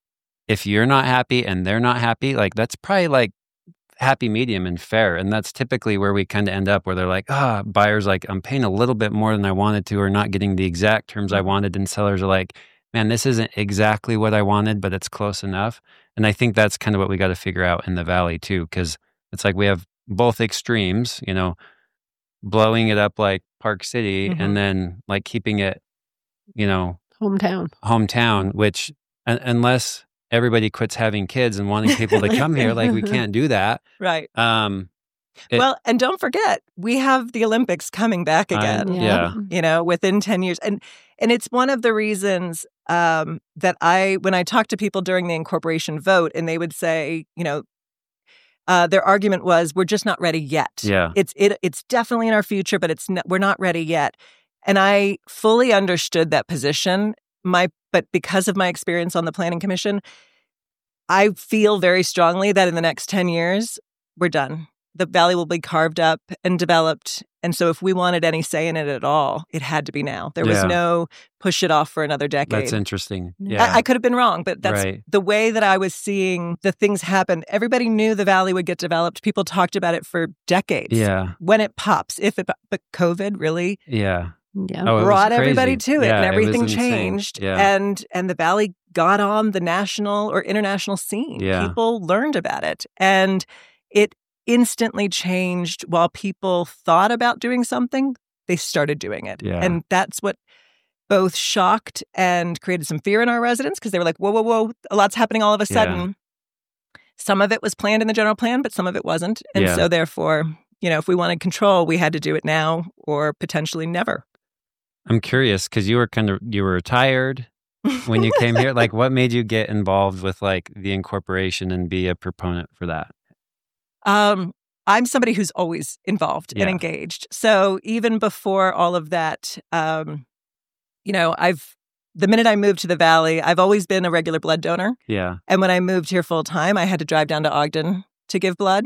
[SPEAKER 1] if you're not happy and they're not happy, like that's probably like happy medium and fair. And that's typically where we kind of end up where they're like, ah, buyers like, I'm paying a little bit more than I wanted to or not getting the exact terms I wanted. And sellers are like, man, this isn't exactly what I wanted, but it's close enough. And I think that's kind of what we got to figure out in the valley too, because it's like we have both extremes, you know, blowing it up like Park City
[SPEAKER 3] Mhm.
[SPEAKER 1] and then like keeping it, you know,
[SPEAKER 2] Hometown.
[SPEAKER 1] hometown, which un- unless everybody quits having kids and wanting people to come here, like we can't do that.
[SPEAKER 3] Right.
[SPEAKER 1] Um, It-
[SPEAKER 3] well, and don't forget, we have the Olympics coming back
[SPEAKER 1] I-
[SPEAKER 3] again.
[SPEAKER 1] Yeah.
[SPEAKER 3] You know, within ten years. And and it's one of the reasons um, that I, when I talk to people during the incorporation vote, and they would say, you know, uh, their argument was, we're just not ready yet.
[SPEAKER 1] Yeah.
[SPEAKER 3] It's it it's definitely in our future, but it's n- we're not ready yet. And I fully understood that position. My but because of my experience on the Planning Commission, I feel very strongly that in the next ten years, we're done. The valley will be carved up and developed. And so if we wanted any say in it at all, it had to be now. There was
[SPEAKER 1] Yeah.
[SPEAKER 3] no push it off for another decade.
[SPEAKER 1] That's interesting.
[SPEAKER 2] Yeah.
[SPEAKER 1] Yeah.
[SPEAKER 3] I, I could have been wrong, but that's
[SPEAKER 1] Right.
[SPEAKER 3] the way that I was seeing the things happen. Everybody knew the valley would get developed. People talked about it for decades.
[SPEAKER 1] yeah.
[SPEAKER 3] When it pops, if it, but COVID really
[SPEAKER 1] Yeah.
[SPEAKER 2] Yeah.
[SPEAKER 1] Oh, it was
[SPEAKER 3] brought everybody
[SPEAKER 1] crazy.
[SPEAKER 3] to it,
[SPEAKER 1] Yeah,
[SPEAKER 3] and
[SPEAKER 1] it was
[SPEAKER 3] everything
[SPEAKER 1] insane.
[SPEAKER 3] changed.
[SPEAKER 1] Yeah.
[SPEAKER 3] And and the valley got on the national or international scene.
[SPEAKER 1] Yeah.
[SPEAKER 3] People learned about it, and it instantly changed. While people thought about doing something, they started doing it,
[SPEAKER 1] Yeah.
[SPEAKER 3] and that's what both shocked and created some fear in our residents, because they were like, "Whoa, whoa, whoa! A lot's happening all of a
[SPEAKER 1] Yeah.
[SPEAKER 3] sudden." Some of it was planned in the general plan, but some of it wasn't, and
[SPEAKER 1] Yeah.
[SPEAKER 3] so therefore, you know, if we wanted control, we had to do it now or potentially never.
[SPEAKER 1] I'm curious because you were kind of you were retired when you came here. Like, what made you get involved with like the incorporation and be a proponent for that?
[SPEAKER 3] Um, I'm somebody who's always involved
[SPEAKER 1] Yeah.
[SPEAKER 3] and engaged. So even before all of that, um, you know, I've the minute I moved to the Valley, I've always been a regular blood donor.
[SPEAKER 1] Yeah.
[SPEAKER 3] And when I moved here full time, I had to drive down to Ogden to give blood.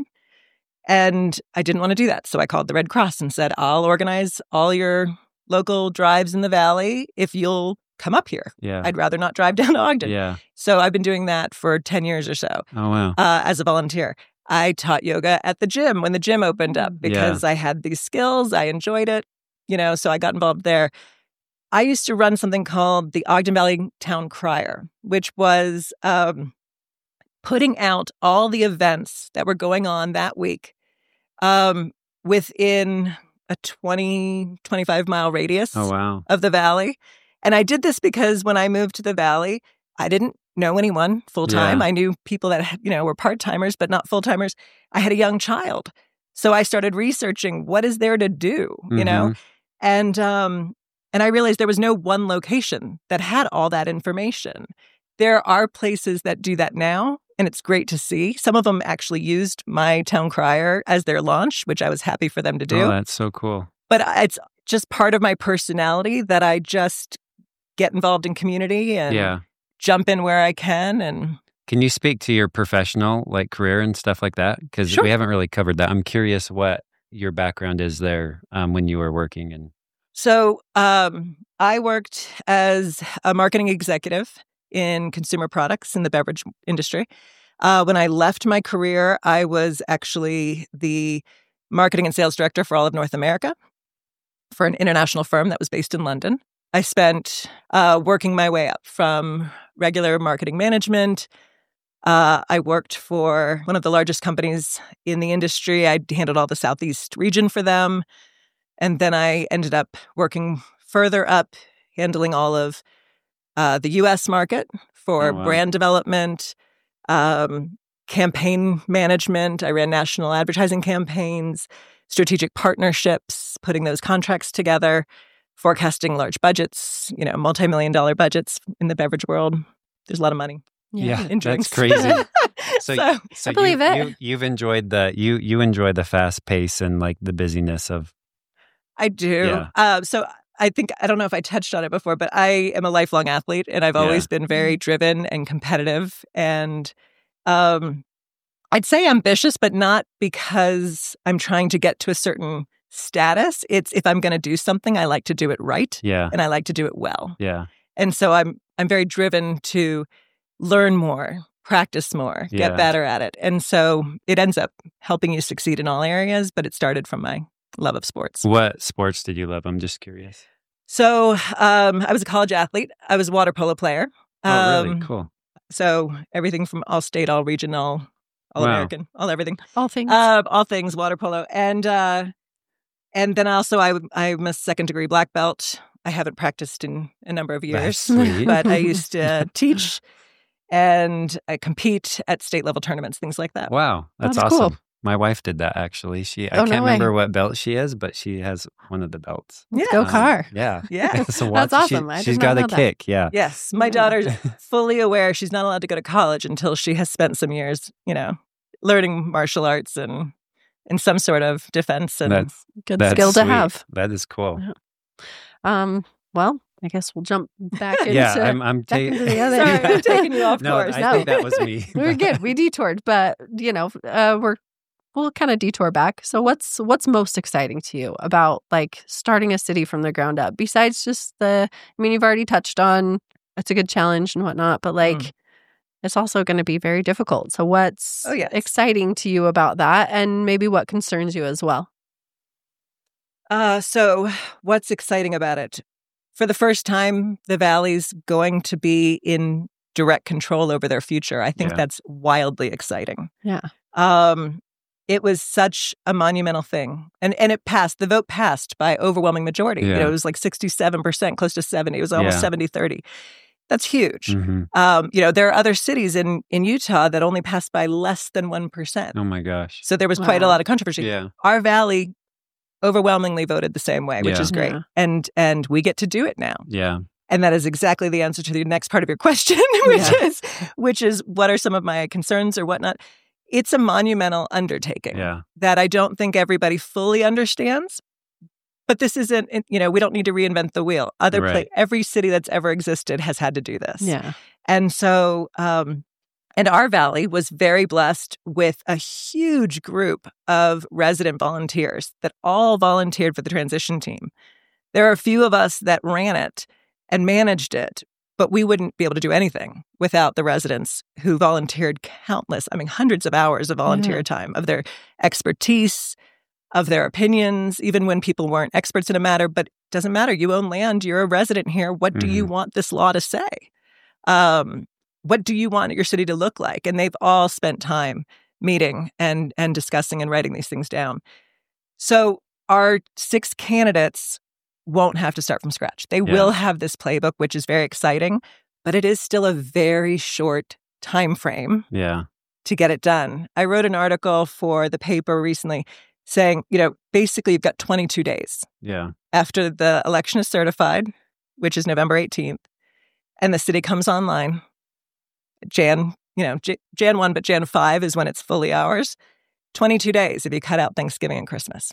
[SPEAKER 3] And I didn't want to do that. So I called the Red Cross and said, I'll organize all your local drives in the Valley if you'll come up here.
[SPEAKER 1] Yeah.
[SPEAKER 3] I'd rather not drive down to Ogden.
[SPEAKER 1] Yeah.
[SPEAKER 3] So I've been doing that for ten years or so
[SPEAKER 1] Oh wow.
[SPEAKER 3] uh, as a volunteer. I taught yoga at the gym when the gym opened up because I had these skills. I enjoyed it, you know, so I got involved there. I used to run something called the Ogden Valley Town Crier, which was um, putting out all the events that were going on that week um, within a twenty, twenty-five mile radius
[SPEAKER 1] Oh wow.
[SPEAKER 3] of the Valley. And I did this because when I moved to the Valley, I didn't know anyone full time.
[SPEAKER 1] Yeah.
[SPEAKER 3] I knew people that, you know, were part timers, but not full timers. I had a young child. So I started researching what is there to do, you know?
[SPEAKER 1] Mhm.
[SPEAKER 3] And um and I realized there was no one location that had all that information. There are places that do that now, and it's great to see. Some of them actually used my town crier as their launch, which I was happy for them to do.
[SPEAKER 1] Oh, that's so cool.
[SPEAKER 3] But it's just part of my personality that I just get involved in community and
[SPEAKER 1] Yeah.
[SPEAKER 3] jump in where I can. And
[SPEAKER 1] Can you speak to your professional like career and stuff like that? Because
[SPEAKER 3] Sure.
[SPEAKER 1] we haven't really covered that. I'm curious what your background is there um, when you were working and
[SPEAKER 3] so um, I worked as a marketing executive in consumer products in the beverage industry. Uh, when I left my career, I was actually the marketing and sales director for all of North America for an international firm that was based in London. I spent uh, working my way up from regular marketing management. Uh, I worked for one of the largest companies in the industry. I handled all the Southeast region for them. And then I ended up working further up, handling all of uh, the U S market for
[SPEAKER 1] Oh, wow.
[SPEAKER 3] brand development, um, campaign management. I ran national advertising campaigns, strategic partnerships, putting those contracts together, forecasting large budgets, you know, multi-million dollar budgets in the beverage world. There's a lot of money
[SPEAKER 1] yeah,
[SPEAKER 3] in
[SPEAKER 1] that's
[SPEAKER 3] drinks.
[SPEAKER 1] crazy. So,
[SPEAKER 3] So,
[SPEAKER 1] so
[SPEAKER 2] I believe
[SPEAKER 1] you,
[SPEAKER 2] it.
[SPEAKER 1] You, you've enjoyed the you you enjoy the fast pace and like the busyness of
[SPEAKER 3] I do.
[SPEAKER 1] Yeah.
[SPEAKER 3] Uh, so I think, I don't know if I touched on it before, but I am a lifelong athlete and I've
[SPEAKER 1] Yeah.
[SPEAKER 3] always been very driven and competitive. And um, I'd say ambitious, but not because I'm trying to get to a certain status. It's if I'm going to do something, I like to do it right
[SPEAKER 1] yeah
[SPEAKER 3] and I like to do it well.
[SPEAKER 1] yeah
[SPEAKER 3] And so I'm I'm very driven to learn more, practice more,
[SPEAKER 1] Yeah.
[SPEAKER 3] get better at it. And so it ends up helping you succeed in all areas, but it started from my love of sports.
[SPEAKER 1] What sports did you love? I'm just curious.
[SPEAKER 3] So um, I was a college athlete. I was a water polo player.
[SPEAKER 1] Oh, really?
[SPEAKER 3] Um,
[SPEAKER 1] Cool.
[SPEAKER 3] So everything from all state, all regional, all
[SPEAKER 1] Wow.
[SPEAKER 3] American, all everything,
[SPEAKER 2] All things.
[SPEAKER 3] uh, all things water polo, and uh, and then also I, I'm a second degree black belt. I haven't practiced in a number of years,
[SPEAKER 1] That's sweet.
[SPEAKER 3] but I used to teach and I compete at state level tournaments, things like that.
[SPEAKER 1] Wow, that's,
[SPEAKER 2] That's
[SPEAKER 1] awesome.
[SPEAKER 2] cool.
[SPEAKER 1] My wife did that actually. She I
[SPEAKER 2] Oh, no
[SPEAKER 1] can't
[SPEAKER 2] way.
[SPEAKER 1] remember what belt she is, but she has one of the belts.
[SPEAKER 3] Yeah.
[SPEAKER 2] Go
[SPEAKER 1] Um,
[SPEAKER 2] car.
[SPEAKER 1] Yeah.
[SPEAKER 3] Yeah.
[SPEAKER 1] So
[SPEAKER 2] That's
[SPEAKER 1] watch- she-
[SPEAKER 2] awesome. I did
[SPEAKER 1] she's
[SPEAKER 2] not
[SPEAKER 1] got
[SPEAKER 2] know
[SPEAKER 1] a
[SPEAKER 2] that.
[SPEAKER 1] kick. Yeah.
[SPEAKER 3] Yes. My
[SPEAKER 2] Yeah.
[SPEAKER 3] daughter's fully aware she's not allowed to go to college until she has spent some years, you know, learning martial arts and in some sort of defense. And
[SPEAKER 1] That's
[SPEAKER 2] Good
[SPEAKER 1] that's
[SPEAKER 2] skill to
[SPEAKER 1] sweet.
[SPEAKER 2] have.
[SPEAKER 1] That is cool.
[SPEAKER 2] Um, well, I guess we'll jump back into
[SPEAKER 1] Yeah, I'm I'm
[SPEAKER 2] back
[SPEAKER 1] taking
[SPEAKER 2] into the other.
[SPEAKER 3] Sorry, I'm taking you off
[SPEAKER 1] No,
[SPEAKER 3] course.
[SPEAKER 1] I
[SPEAKER 2] No.
[SPEAKER 1] think that was me.
[SPEAKER 2] We were good. We detoured, but you know, uh, we're we'll kind of detour back. So, what's what's most exciting to you about like starting a city from the ground up? Besides just the, I mean, you've already touched on it's a good challenge and whatnot, but like
[SPEAKER 3] Mm.
[SPEAKER 2] it's also going to be very difficult. So, what's
[SPEAKER 3] Oh, yes.
[SPEAKER 2] exciting to you about that, and maybe what concerns you as well?
[SPEAKER 3] Uh, so what's exciting about it? For the first time, the Valley's going to be in direct control over their future. I think
[SPEAKER 1] Yeah.
[SPEAKER 3] that's wildly exciting.
[SPEAKER 2] Yeah.
[SPEAKER 3] Um, it was such a monumental thing. And and it passed. The vote passed by overwhelming majority. You
[SPEAKER 1] Yeah.
[SPEAKER 3] know, it was like sixty-seven percent, close to seventy. It was almost
[SPEAKER 1] Yeah.
[SPEAKER 3] seventy thirty. That's huge.
[SPEAKER 1] hmm
[SPEAKER 3] Um, you know, there are other cities in, in Utah that only passed by less than one percent.
[SPEAKER 1] Oh my gosh.
[SPEAKER 3] So there was quite a
[SPEAKER 2] Wow.
[SPEAKER 3] lot of controversy.
[SPEAKER 1] Yeah.
[SPEAKER 3] Our Valley overwhelmingly voted the same way, which
[SPEAKER 1] Yeah.
[SPEAKER 3] is great.
[SPEAKER 2] Yeah.
[SPEAKER 3] And and we get to do it now.
[SPEAKER 1] Yeah.
[SPEAKER 3] And that is exactly the answer to the next part of your question, which
[SPEAKER 2] Yeah.
[SPEAKER 3] is which is what are some of my concerns or whatnot. It's a monumental undertaking
[SPEAKER 1] Yeah.
[SPEAKER 3] that I don't think everybody fully understands. But this isn't, you know, we don't need to reinvent the wheel. Other pla-
[SPEAKER 1] Right.
[SPEAKER 3] every city that's ever existed has had to do this.
[SPEAKER 2] Yeah.
[SPEAKER 3] And so, um, and our valley was very blessed with a huge group of resident volunteers that all volunteered for the transition team. There are a few of us that ran it and managed it, but we wouldn't be able to do anything without the residents who volunteered countless, I mean, hundreds of hours of volunteer
[SPEAKER 2] Yeah.
[SPEAKER 3] time, of their expertise, of their opinions, even when people weren't experts in a matter. But it doesn't matter. You own land. You're a resident here. What do you
[SPEAKER 1] Mhm.
[SPEAKER 3] want this law to say? Um, what do you want your city to look like? And they've all spent time meeting and and discussing and writing these things down. So our six candidates won't have to start from scratch. They
[SPEAKER 1] Yeah.
[SPEAKER 3] will have this playbook, which is very exciting, but it is still a very short time frame
[SPEAKER 1] Yeah.
[SPEAKER 3] to get it done. I wrote an article for the paper recently saying, you know, basically you've got twenty-two days
[SPEAKER 1] Yeah.
[SPEAKER 3] after the election is certified, which is November eighteenth, and the city comes online. Jan, you know, J- Jan one, but Jan five is when it's fully ours. twenty-two days if you cut out Thanksgiving and Christmas.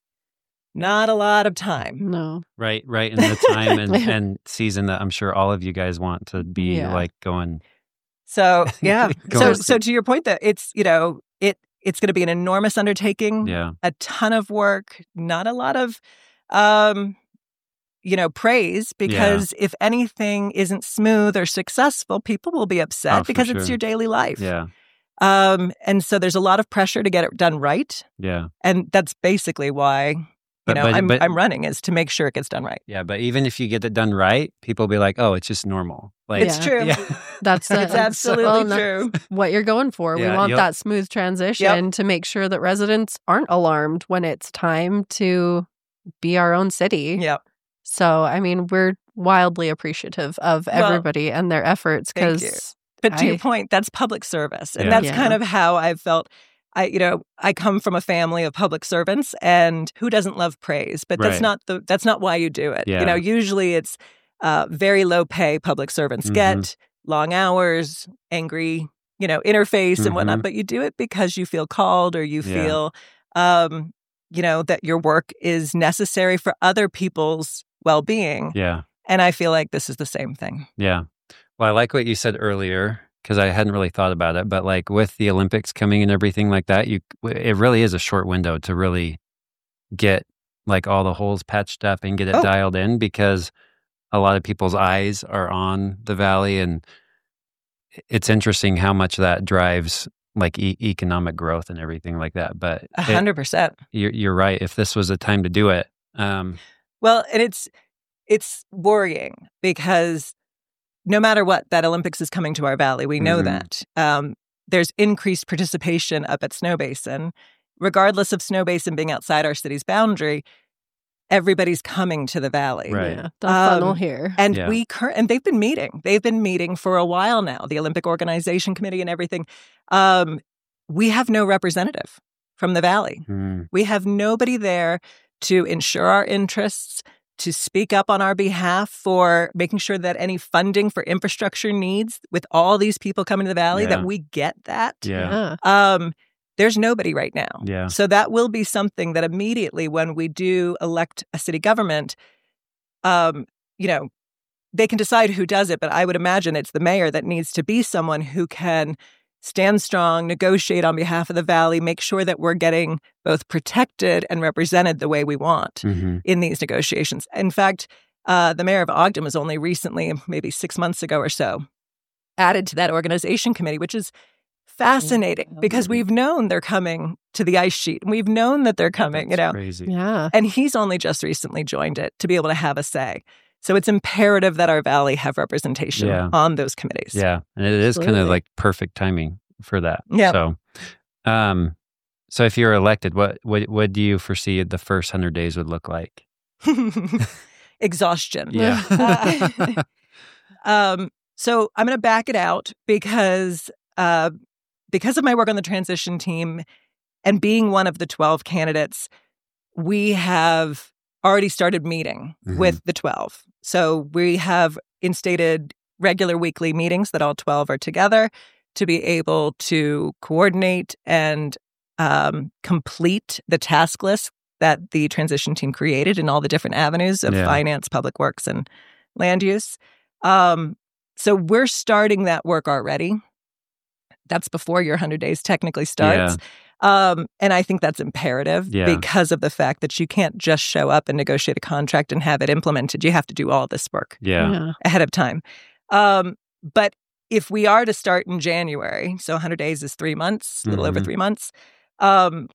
[SPEAKER 3] Not a lot of time.
[SPEAKER 2] No.
[SPEAKER 1] Right. Right. In the time and, and season that I'm sure all of you guys want to be
[SPEAKER 2] Yeah.
[SPEAKER 1] like going.
[SPEAKER 3] So, yeah.
[SPEAKER 1] Go
[SPEAKER 3] so,
[SPEAKER 1] on.
[SPEAKER 3] so to your point, that it's, you know, it it's going to be an enormous undertaking.
[SPEAKER 1] Yeah.
[SPEAKER 3] A ton of work, not a lot of, um, you know, praise, because if anything isn't smooth or successful, people will be upset
[SPEAKER 1] Oh, for
[SPEAKER 3] because it's
[SPEAKER 1] sure.
[SPEAKER 3] your daily life.
[SPEAKER 1] Yeah.
[SPEAKER 3] Um, and so there's a lot of pressure to get it done right.
[SPEAKER 1] Yeah.
[SPEAKER 3] And that's basically why, you
[SPEAKER 1] But-
[SPEAKER 3] know,
[SPEAKER 1] but-
[SPEAKER 3] I'm,
[SPEAKER 1] but-
[SPEAKER 3] I'm running, is to make sure it gets done right.
[SPEAKER 1] Yeah. But even if you get it done right, people will be like, oh, it's just normal. Like,
[SPEAKER 3] It's
[SPEAKER 2] Yeah.
[SPEAKER 3] true.
[SPEAKER 1] Yeah.
[SPEAKER 2] That's the,
[SPEAKER 3] It's absolutely
[SPEAKER 2] well, no-
[SPEAKER 3] true.
[SPEAKER 2] what you're going for.
[SPEAKER 1] Yeah,
[SPEAKER 2] we want
[SPEAKER 1] you'll-
[SPEAKER 2] that smooth transition to make sure that residents aren't alarmed when it's time to be our own city.
[SPEAKER 3] Yep.
[SPEAKER 2] So, I mean, we're wildly appreciative of
[SPEAKER 3] Well,
[SPEAKER 2] everybody and their efforts
[SPEAKER 3] thank you.
[SPEAKER 2] because
[SPEAKER 3] But to
[SPEAKER 2] I-
[SPEAKER 3] your point, that's public service. And
[SPEAKER 1] Yeah.
[SPEAKER 3] that's
[SPEAKER 2] Yeah.
[SPEAKER 3] kind of how I've felt. I, you know, I come from a family of public servants, and who doesn't love praise? But that's
[SPEAKER 1] Right.
[SPEAKER 3] not the that's not why you do it.
[SPEAKER 1] Yeah.
[SPEAKER 3] You know, usually it's uh, very low pay public servants
[SPEAKER 1] Mhm.
[SPEAKER 3] get long hours, angry, you know, interface and whatnot.
[SPEAKER 1] Mhm.
[SPEAKER 3] But you do it because you feel called, or you
[SPEAKER 1] Yeah.
[SPEAKER 3] feel, um, you know, that your work is necessary for other people's well being.
[SPEAKER 1] Yeah.
[SPEAKER 3] And I feel like this is the same thing.
[SPEAKER 1] Yeah. Well, I like what you said earlier because I hadn't really thought about it. But like with the Olympics coming and everything like that, you it really is a short window to really get like all the holes patched up and get it
[SPEAKER 3] Oh.
[SPEAKER 1] dialed in, because a lot of people's eyes are on the valley, and it's interesting how much that drives like e- economic growth and everything like that. But
[SPEAKER 3] A
[SPEAKER 1] it-
[SPEAKER 3] hundred percent.
[SPEAKER 1] you're you're right. If this was a time to do it, um,
[SPEAKER 3] Well, and it's it's worrying because no matter what, that Olympics is coming to our valley. We know
[SPEAKER 1] Mhm.
[SPEAKER 3] that. Um, there's increased participation up at Snow Basin. Regardless of Snow Basin being outside our city's boundary, everybody's coming to the Valley.
[SPEAKER 1] Right.
[SPEAKER 2] Yeah, the funnel
[SPEAKER 3] Um,
[SPEAKER 2] here.
[SPEAKER 3] And
[SPEAKER 1] Yeah.
[SPEAKER 3] we cur- and they've been meeting. They've been meeting for a while now, the Olympic Organization Committee and everything. Um, we have no representative from the Valley.
[SPEAKER 1] Mm,
[SPEAKER 3] We have nobody there to ensure our interests, to speak up on our behalf for making sure that any funding for infrastructure needs with all these people coming to the Valley,
[SPEAKER 1] Yeah.
[SPEAKER 3] that we get that.
[SPEAKER 1] yeah.
[SPEAKER 2] yeah.
[SPEAKER 3] Um, there's nobody right now.
[SPEAKER 1] Yeah.
[SPEAKER 3] So that will be something that immediately when we do elect a city government, um, you know, they can decide who does it, but I would imagine it's the mayor that needs to be someone who can stand strong, negotiate on behalf of the Valley, make sure that we're getting both protected and represented the way we want
[SPEAKER 1] hmm
[SPEAKER 3] in these negotiations. In fact, uh, the mayor of Ogden was only recently, maybe six months ago or so, added to that organization committee, which is fascinating because we've known they're coming to the ice sheet and we've known that they're coming, you know.
[SPEAKER 1] Crazy.
[SPEAKER 2] Yeah.
[SPEAKER 3] And he's only just recently joined it to be able to have a say. So it's imperative that our Valley have representation
[SPEAKER 1] Yeah.
[SPEAKER 3] on those committees.
[SPEAKER 1] Yeah. And it is kind of
[SPEAKER 2] Absolutely.
[SPEAKER 1] like perfect timing for that.
[SPEAKER 3] Yeah.
[SPEAKER 1] So, um, so if you're elected, what, what, what do you foresee the first hundred days would look like?
[SPEAKER 3] Exhaustion.
[SPEAKER 1] Yeah.
[SPEAKER 3] Uh, um, so I'm going to back it out because uh, because of my work on the transition team and being one of the twelve candidates, we have already started meeting
[SPEAKER 1] Mhm.
[SPEAKER 3] with the twelve. So we have instated regular weekly meetings that all twelve are together to be able to coordinate and um, complete the task list that the transition team created in all the different avenues of
[SPEAKER 1] Yeah.
[SPEAKER 3] finance, public works, and land use. Um, so we're starting that work already. That's before your one hundred days technically starts. Um, and I think that's imperative
[SPEAKER 1] Yeah.
[SPEAKER 3] because of the fact that you can't just show up and negotiate a contract and have it implemented. You have to do all this work
[SPEAKER 1] Yeah.
[SPEAKER 3] ahead of time. Um, but if we are to start in January, so one hundred days is three months, a little over
[SPEAKER 1] Mhm.
[SPEAKER 3] three months, um,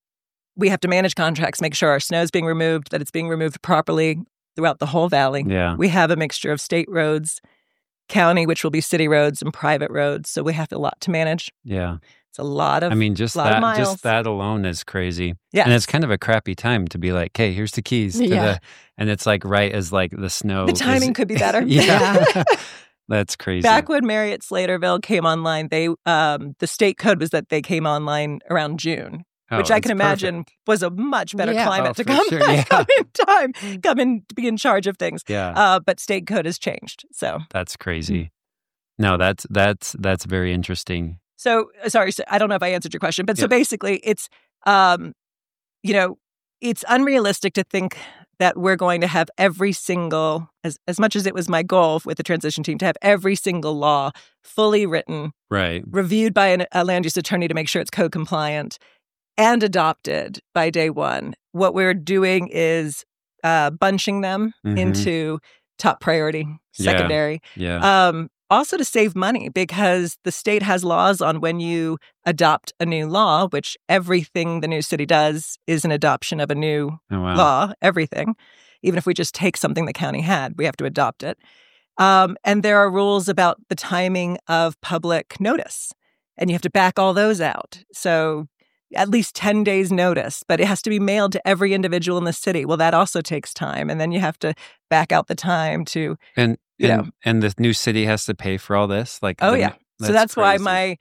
[SPEAKER 3] we have to manage contracts, make sure our snow is being removed, that it's being removed properly throughout the whole valley.
[SPEAKER 1] Yeah.
[SPEAKER 3] We have a mixture of state roads, county, which will be city roads, and private roads. So we have a lot to manage.
[SPEAKER 1] Yeah.
[SPEAKER 3] It's a lot of
[SPEAKER 1] I mean, just
[SPEAKER 3] lot of
[SPEAKER 1] that,
[SPEAKER 3] miles.
[SPEAKER 1] just that alone is crazy.
[SPEAKER 3] Yes.
[SPEAKER 1] And it's kind of a crappy time to be like, "Okay, here's the keys to
[SPEAKER 2] Yeah.
[SPEAKER 1] the," and it's like right as like the snow.
[SPEAKER 3] the timing
[SPEAKER 1] is,
[SPEAKER 3] could be better.
[SPEAKER 1] yeah. That's crazy.
[SPEAKER 3] Back when Marriott Slaterville came online, they um, the state code was that they came online around June,
[SPEAKER 1] Oh,
[SPEAKER 3] which I
[SPEAKER 1] it's
[SPEAKER 3] can
[SPEAKER 1] perfect.
[SPEAKER 3] imagine was a much better
[SPEAKER 2] Yeah.
[SPEAKER 3] climate
[SPEAKER 1] Oh,
[SPEAKER 3] to
[SPEAKER 1] for
[SPEAKER 3] come,
[SPEAKER 1] sure, yeah.
[SPEAKER 3] come in time, come in to be in charge of things.
[SPEAKER 1] Yeah,
[SPEAKER 3] Uh, but state code has changed. So,
[SPEAKER 1] that's crazy. No, that's that's that's very interesting.
[SPEAKER 3] so sorry, so I don't know if I answered your question, but so
[SPEAKER 1] Yeah.
[SPEAKER 3] basically, it's um, you know, it's unrealistic to think that we're going to have every single, as as much as it was my goal with the transition team to have every single law fully written,
[SPEAKER 1] Right.
[SPEAKER 3] reviewed by an, a land use attorney to make sure it's code compliant, and adopted by day one. What we're doing is uh, bunching them
[SPEAKER 1] Mhm.
[SPEAKER 3] into top priority,
[SPEAKER 1] Yeah.
[SPEAKER 3] secondary.
[SPEAKER 1] Yeah.
[SPEAKER 3] Um, also to save money because the state has laws on when you adopt a new law, which everything the new city does is an adoption of a new
[SPEAKER 1] Oh, wow.
[SPEAKER 3] law, everything. Even if we just take something the county had, we have to adopt it. Um, and there are rules about the timing of public notice, and you have to back all those out. So at least ten days notice, but it has to be mailed to every individual in the city. Well, that also takes time. And then you have to back out the time to,
[SPEAKER 1] And
[SPEAKER 3] you
[SPEAKER 1] and,
[SPEAKER 3] know.
[SPEAKER 1] and the new city has to pay for all this. Like,
[SPEAKER 3] oh,
[SPEAKER 1] the-
[SPEAKER 3] yeah. So that's why
[SPEAKER 1] crazy.
[SPEAKER 3] my,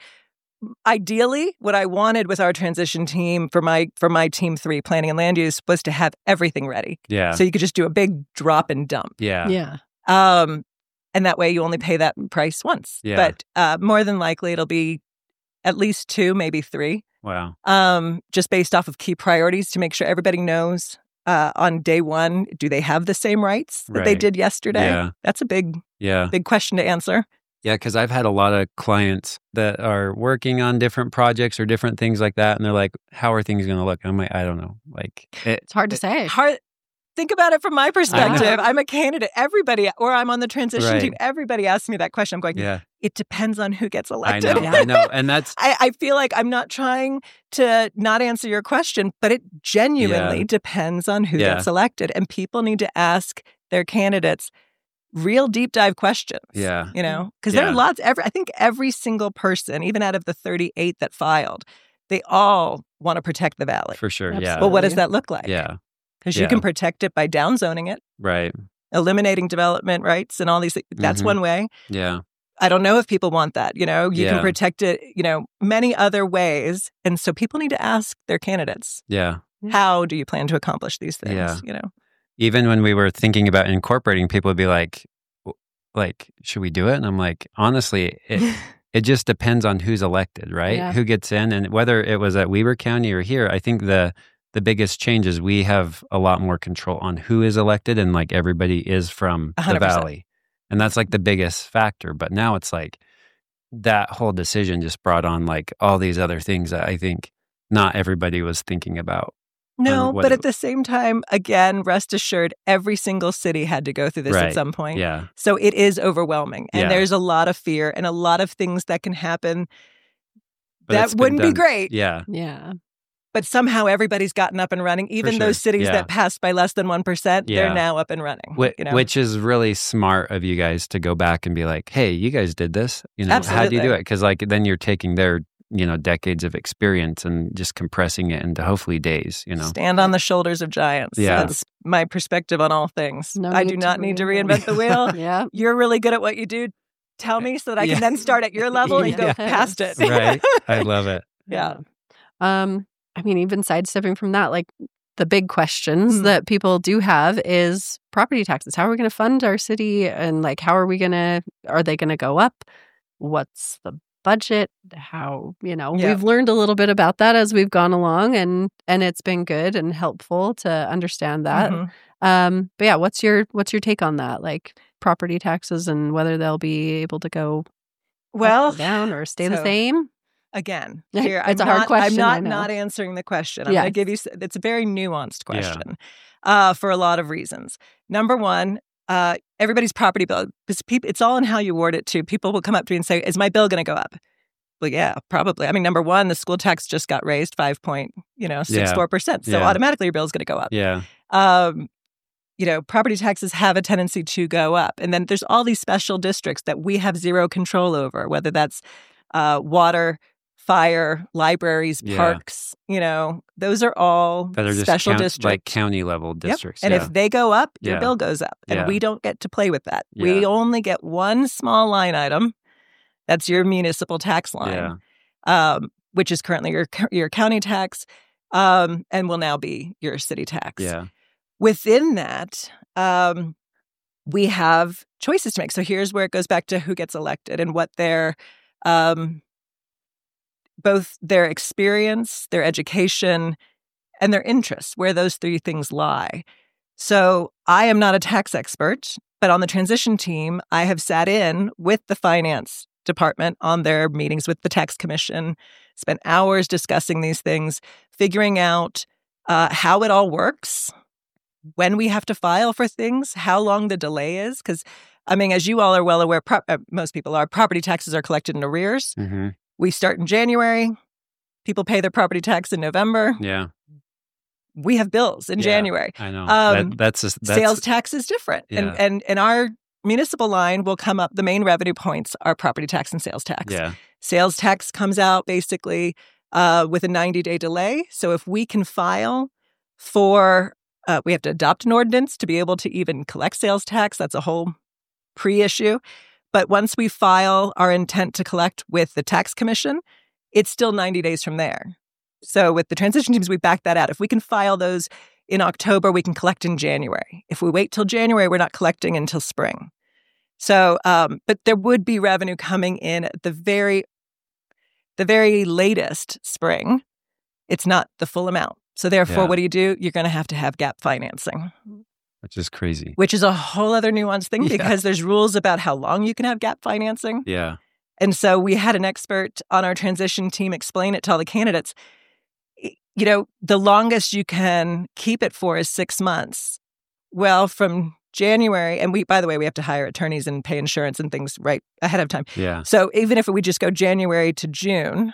[SPEAKER 3] ideally, what I wanted with our transition team for my for my team three, planning and land use, was to have everything ready.
[SPEAKER 1] yeah
[SPEAKER 3] So you could just do a big drop and dump.
[SPEAKER 1] yeah
[SPEAKER 2] Yeah.
[SPEAKER 3] Um, and that way you only pay that price once.
[SPEAKER 1] Yeah.
[SPEAKER 3] But uh, more than likely it'll be at least two, maybe three,
[SPEAKER 1] wow
[SPEAKER 3] um, just based off of key priorities to make sure everybody knows uh, on day one, do they have the same rights that they
[SPEAKER 1] Right.
[SPEAKER 3] did yesterday?
[SPEAKER 1] Yeah.
[SPEAKER 3] That's a big,
[SPEAKER 1] yeah
[SPEAKER 3] big question to answer.
[SPEAKER 1] yeah because I've had a lot of clients that are working on different projects or different things like that, and they're like, "How are things going to look?" I'm like, "I don't know." Like, it,
[SPEAKER 2] It's hard to say.
[SPEAKER 3] Hard, think about it from my perspective.
[SPEAKER 1] know.
[SPEAKER 3] I'm a candidate. Everybody, or I'm on the transition
[SPEAKER 1] Right.
[SPEAKER 3] team, everybody asks me that question. I'm going,
[SPEAKER 1] yeah,
[SPEAKER 3] it depends on who gets
[SPEAKER 1] I
[SPEAKER 3] elected.
[SPEAKER 1] know, I know, and that's
[SPEAKER 3] I, I feel like I'm not trying to not answer your question, but it genuinely
[SPEAKER 1] Yeah.
[SPEAKER 3] depends on who
[SPEAKER 1] Yeah.
[SPEAKER 3] gets elected. And people need to ask their candidates real deep dive questions.
[SPEAKER 1] yeah,
[SPEAKER 3] You know, because there
[SPEAKER 1] Yeah.
[SPEAKER 3] are lots, every, I think every single person, even out of the thirty-eight that filed, they all want to protect the valley.
[SPEAKER 1] for sure.
[SPEAKER 2] Absolutely.
[SPEAKER 1] Yeah,
[SPEAKER 3] Well, what does that look like?
[SPEAKER 1] yeah,
[SPEAKER 3] because
[SPEAKER 1] Yeah.
[SPEAKER 3] you can protect it by downzoning it,
[SPEAKER 1] Right.
[SPEAKER 3] eliminating development rights and all these things. That's
[SPEAKER 1] Mhm.
[SPEAKER 3] one way.
[SPEAKER 1] Yeah.
[SPEAKER 3] I don't know if people want that. You know, you
[SPEAKER 1] Yeah.
[SPEAKER 3] can protect it, you know, many other ways. And so people need to ask their candidates,
[SPEAKER 1] Yeah.
[SPEAKER 3] how do you plan to accomplish these things?
[SPEAKER 1] Yeah.
[SPEAKER 3] You know,
[SPEAKER 1] Even when we were thinking about incorporating, people would be like, w- like, should we do it? And I'm like, honestly, it, it just depends on who's elected, right?
[SPEAKER 2] Yeah.
[SPEAKER 1] Who gets in, and whether it was at Weber County or here. I think the the biggest change is we have a lot more control on who is elected, and like everybody is from
[SPEAKER 3] one
[SPEAKER 1] the
[SPEAKER 3] hundred percent.
[SPEAKER 1] valley, and that's like the biggest factor. But now it's like that whole decision just brought on like all these other things that I think not everybody was thinking about.
[SPEAKER 3] no,
[SPEAKER 1] on what
[SPEAKER 3] but
[SPEAKER 1] it-
[SPEAKER 3] at the same time, again, rest assured, every single city had to go through this
[SPEAKER 1] Right.
[SPEAKER 3] at some point.
[SPEAKER 1] Yeah,
[SPEAKER 3] So it is overwhelming. And
[SPEAKER 1] Yeah.
[SPEAKER 3] there's a lot of fear and a lot of things that can happen
[SPEAKER 1] but it's
[SPEAKER 3] that
[SPEAKER 1] been
[SPEAKER 3] wouldn't be
[SPEAKER 1] done-
[SPEAKER 3] great.
[SPEAKER 1] Yeah,
[SPEAKER 2] Yeah.
[SPEAKER 3] But somehow everybody's gotten up and running. Even
[SPEAKER 1] sure.
[SPEAKER 3] those cities
[SPEAKER 1] Yeah.
[SPEAKER 3] that passed by less than one percent,
[SPEAKER 1] Yeah.
[SPEAKER 3] they're now up and running.
[SPEAKER 1] Wh-
[SPEAKER 3] you know?
[SPEAKER 1] which is really smart of you guys to go back and be like, hey, you guys did this. You know, how do you do
[SPEAKER 3] Absolutely.
[SPEAKER 1] it? Because like then you're taking their, you know, decades of experience and just compressing it into hopefully days, you know.
[SPEAKER 3] Stand on the shoulders of giants.
[SPEAKER 1] Yeah.
[SPEAKER 3] That's my perspective on all things.
[SPEAKER 2] No
[SPEAKER 3] I
[SPEAKER 2] need
[SPEAKER 3] do
[SPEAKER 2] to
[SPEAKER 3] not need to
[SPEAKER 2] reinvent.
[SPEAKER 3] reinvent the wheel.
[SPEAKER 2] Yeah.
[SPEAKER 3] You're really good at what you do. Tell me so that I
[SPEAKER 1] Yeah.
[SPEAKER 3] can then start at your level and go
[SPEAKER 2] Yeah.
[SPEAKER 3] past it.
[SPEAKER 1] Right. I love it.
[SPEAKER 3] Yeah.
[SPEAKER 2] Um, I mean, even sidestepping from that, like the big questions
[SPEAKER 3] Mhm.
[SPEAKER 2] that people do have is property taxes. How are we going to fund our city? And like, how are we going to, are they going to go up? What's the budget? How, you know,
[SPEAKER 3] Yeah.
[SPEAKER 2] we've learned a little bit about that as we've gone along, and, and it's been good and helpful to understand that.
[SPEAKER 3] Mhm.
[SPEAKER 2] Um, but yeah, what's your, what's your take on that? Like property taxes and whether they'll be able to go
[SPEAKER 3] Well,
[SPEAKER 2] up or down or stay the
[SPEAKER 3] so-
[SPEAKER 2] same?
[SPEAKER 3] again,
[SPEAKER 2] It's
[SPEAKER 3] here,
[SPEAKER 2] a
[SPEAKER 3] I'm
[SPEAKER 2] hard
[SPEAKER 3] not,
[SPEAKER 2] question,
[SPEAKER 3] I'm
[SPEAKER 2] I
[SPEAKER 3] not
[SPEAKER 2] know.
[SPEAKER 3] not answering the question. I'm
[SPEAKER 2] Yeah.
[SPEAKER 3] going to give you. s- It's a very nuanced
[SPEAKER 1] Yeah.
[SPEAKER 3] question, uh, for a lot of reasons. Number one, uh, everybody's property bill. Because people, it's all in how you word it too. People will come up to me and say, "Is my bill going to go up?" Well, yeah, probably. I mean, number one, the school tax just got raised five point, you know, six
[SPEAKER 1] Yeah.
[SPEAKER 3] four percent. So
[SPEAKER 1] Yeah.
[SPEAKER 3] automatically your bill is going to go up.
[SPEAKER 1] Yeah.
[SPEAKER 3] Um, you know, property taxes have a tendency to go up. And then there's all these special districts that we have zero control over, whether that's uh, water, fire, libraries,
[SPEAKER 1] Yeah.
[SPEAKER 3] parks, you know, those are all
[SPEAKER 1] That are just
[SPEAKER 3] special
[SPEAKER 1] count-
[SPEAKER 3] districts.
[SPEAKER 1] like county level
[SPEAKER 3] Yep.
[SPEAKER 1] districts.
[SPEAKER 3] And
[SPEAKER 1] yeah.
[SPEAKER 3] if they go up, your
[SPEAKER 1] Yeah.
[SPEAKER 3] bill goes up. And
[SPEAKER 1] Yeah.
[SPEAKER 3] we don't get to play with that. We
[SPEAKER 1] Yeah.
[SPEAKER 3] only get one small line item. That's your municipal tax line, um, which is currently your your county tax, um, and will now be your city tax.
[SPEAKER 1] yeah.
[SPEAKER 3] Within that, um, we have choices to make. So here's where it goes back to who gets elected and what their um, both their experience, their education, and their interests, where those three things lie. So I am not a tax expert, but on the transition team, I have sat in with the finance department on their meetings with the tax commission, spent hours discussing these things, figuring out uh, how it all works, when we have to file for things, how long the delay is. Because, I mean, as you all are well aware, pro- uh, most people are, property taxes are collected in arrears.
[SPEAKER 1] hmm
[SPEAKER 3] We start in January. People pay their property tax in November.
[SPEAKER 1] Yeah.
[SPEAKER 3] We have bills in
[SPEAKER 1] Yeah.
[SPEAKER 3] January.
[SPEAKER 1] I know.
[SPEAKER 3] Um,
[SPEAKER 1] that, that's, just, that's
[SPEAKER 3] Sales tax is different.
[SPEAKER 1] Yeah.
[SPEAKER 3] And, and, and our municipal line will come up, the main revenue points are property tax and sales tax.
[SPEAKER 1] Yeah.
[SPEAKER 3] Sales tax comes out basically uh, with a ninety-day delay. So if we can file for, uh, we have to adopt an ordinance to be able to even collect sales tax. That's a whole pre-issue. But once we file our intent to collect with the tax commission, it's still ninety days from there. So with the transition teams, we back that out. If we can file those in October, we can collect in January. If we wait till January, we're not collecting until spring. So, um, but there would be revenue coming in at the very, the very latest spring. It's not the full amount. So therefore,
[SPEAKER 1] Yeah.
[SPEAKER 3] what do you do? You're going to have to have gap financing,
[SPEAKER 1] Which is crazy.
[SPEAKER 3] which is a whole other nuanced thing
[SPEAKER 1] Yeah.
[SPEAKER 3] because there's rules about how long you can have gap financing.
[SPEAKER 1] Yeah.
[SPEAKER 3] And so we had an expert on our transition team explain it to all the candidates. You know, the longest you can keep it for is six months. Well, from January, and we, by the way, we have to hire attorneys and pay insurance and things right ahead of time.
[SPEAKER 1] Yeah.
[SPEAKER 3] So even if we just go January to June,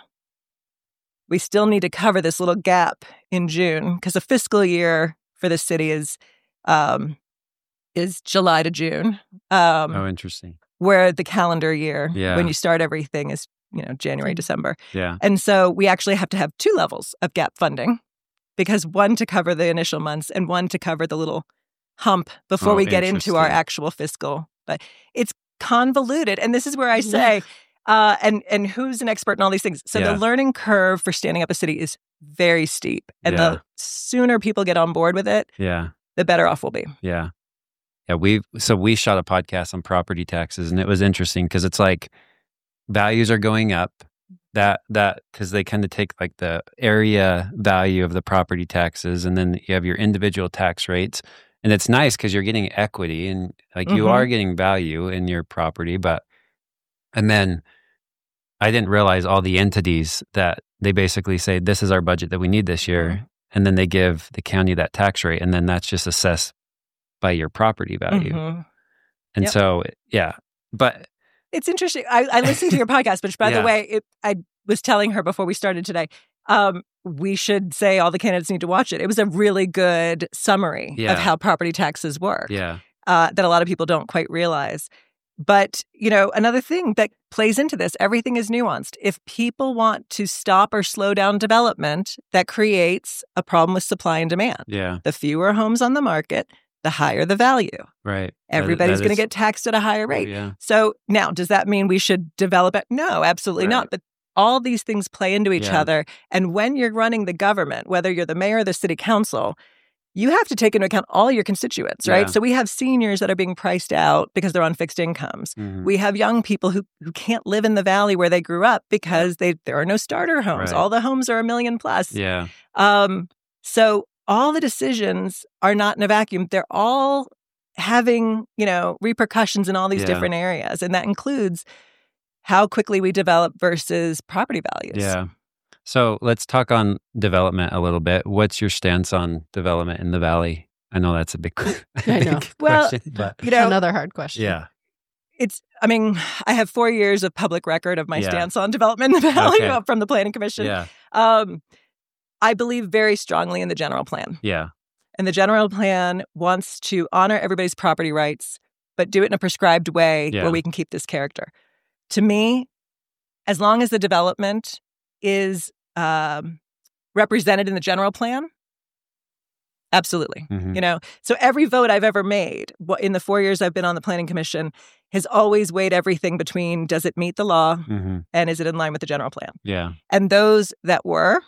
[SPEAKER 3] we still need to cover this little gap in June because a fiscal year for the city is um, is July to June. Um,
[SPEAKER 1] Oh, interesting.
[SPEAKER 3] where the calendar year,
[SPEAKER 1] Yeah.
[SPEAKER 3] when you start everything, is, you know, January, December.
[SPEAKER 1] Yeah.
[SPEAKER 3] And so we actually have to have two levels of gap funding because one to cover the initial months and one to cover the little hump before
[SPEAKER 1] Oh,
[SPEAKER 3] we get into our
[SPEAKER 1] interesting.
[SPEAKER 3] actual fiscal. But it's convoluted. And this is where I say, uh, and, and who's an expert in all these things? So
[SPEAKER 1] Yeah.
[SPEAKER 3] the learning curve for standing up a city is very steep. And
[SPEAKER 1] Yeah.
[SPEAKER 3] the sooner people get on board with it,
[SPEAKER 1] Yeah.
[SPEAKER 3] the better off we'll be.
[SPEAKER 1] Yeah. Yeah. We, so we shot a podcast on property taxes, and it was interesting because it's like values are going up. That, that, because they kind of take like the area value of the property taxes, and then you have your individual tax rates. And it's nice because you're getting equity and like you
[SPEAKER 3] Mhm.
[SPEAKER 1] are getting value in your property. But, and then I didn't realize all the entities that they basically say, this is our budget that we need this year.
[SPEAKER 3] Mhm.
[SPEAKER 1] And then they give the county that tax rate, and then that's just assessed by your property value.
[SPEAKER 3] Mhm.
[SPEAKER 1] And
[SPEAKER 3] Yep.
[SPEAKER 1] so, yeah, but
[SPEAKER 3] It's interesting. I, I listened to your podcast, which, by
[SPEAKER 1] Yeah.
[SPEAKER 3] the way, it, I was telling her before we started today, um, we should say all the candidates need to watch it. It was a really good summary
[SPEAKER 1] Yeah.
[SPEAKER 3] of how property taxes work
[SPEAKER 1] yeah,
[SPEAKER 3] uh, that a lot of people don't quite realize. But, you know, another thing that plays into this, everything is nuanced. If people want to stop or slow down development, that creates a problem with supply and demand.
[SPEAKER 1] yeah,
[SPEAKER 3] The fewer homes on the market, the higher the value.
[SPEAKER 1] right. That-
[SPEAKER 3] Everybody's
[SPEAKER 1] that
[SPEAKER 3] going to
[SPEAKER 1] is-
[SPEAKER 3] get taxed at a higher
[SPEAKER 1] oh,
[SPEAKER 3] rate.
[SPEAKER 1] yeah,
[SPEAKER 3] So now, does that mean we should develop it? No, absolutely
[SPEAKER 1] Right.
[SPEAKER 3] not. But all these things play into each
[SPEAKER 1] Yeah.
[SPEAKER 3] other. And when you're running the government, whether you're the mayor or the city council, you have to take into account all your constituents, right?
[SPEAKER 1] Yeah.
[SPEAKER 3] So we have seniors that are being priced out because they're on fixed incomes.
[SPEAKER 1] Mhm.
[SPEAKER 3] We have young people who, who can't live in the valley where they grew up because they there are no starter homes.
[SPEAKER 1] Right.
[SPEAKER 3] All the homes are a million plus.
[SPEAKER 1] yeah,
[SPEAKER 3] Um, so all the decisions are not in a vacuum. They're all having, you know, repercussions in all these
[SPEAKER 1] Yeah.
[SPEAKER 3] different areas. And that includes how quickly we develop versus property values.
[SPEAKER 1] yeah. So let's talk on development a little bit. What's your stance on development in the valley? I know that's a big,
[SPEAKER 2] I know.
[SPEAKER 1] big
[SPEAKER 3] Well,
[SPEAKER 1] question, but
[SPEAKER 3] You know,
[SPEAKER 2] Another hard question.
[SPEAKER 1] yeah,
[SPEAKER 3] it's, I mean, I have four years of public record of my
[SPEAKER 1] Yeah.
[SPEAKER 3] stance on development in the valley
[SPEAKER 1] Okay.
[SPEAKER 3] from the Planning Commission.
[SPEAKER 1] yeah,
[SPEAKER 3] Um, I believe very strongly in the general plan.
[SPEAKER 1] yeah,
[SPEAKER 3] And the general plan wants to honor everybody's property rights, but do it in a prescribed way
[SPEAKER 1] Yeah.
[SPEAKER 3] where we can keep this character. To me, as long as the development is um, represented in the general plan, absolutely.
[SPEAKER 1] mhm,
[SPEAKER 3] You know, so every vote I've ever made wh- in the four years I've been on the Planning Commission has always weighed everything between does it meet the law
[SPEAKER 1] mhm,
[SPEAKER 3] and is it in line with the general plan?
[SPEAKER 1] yeah,
[SPEAKER 3] And those that were,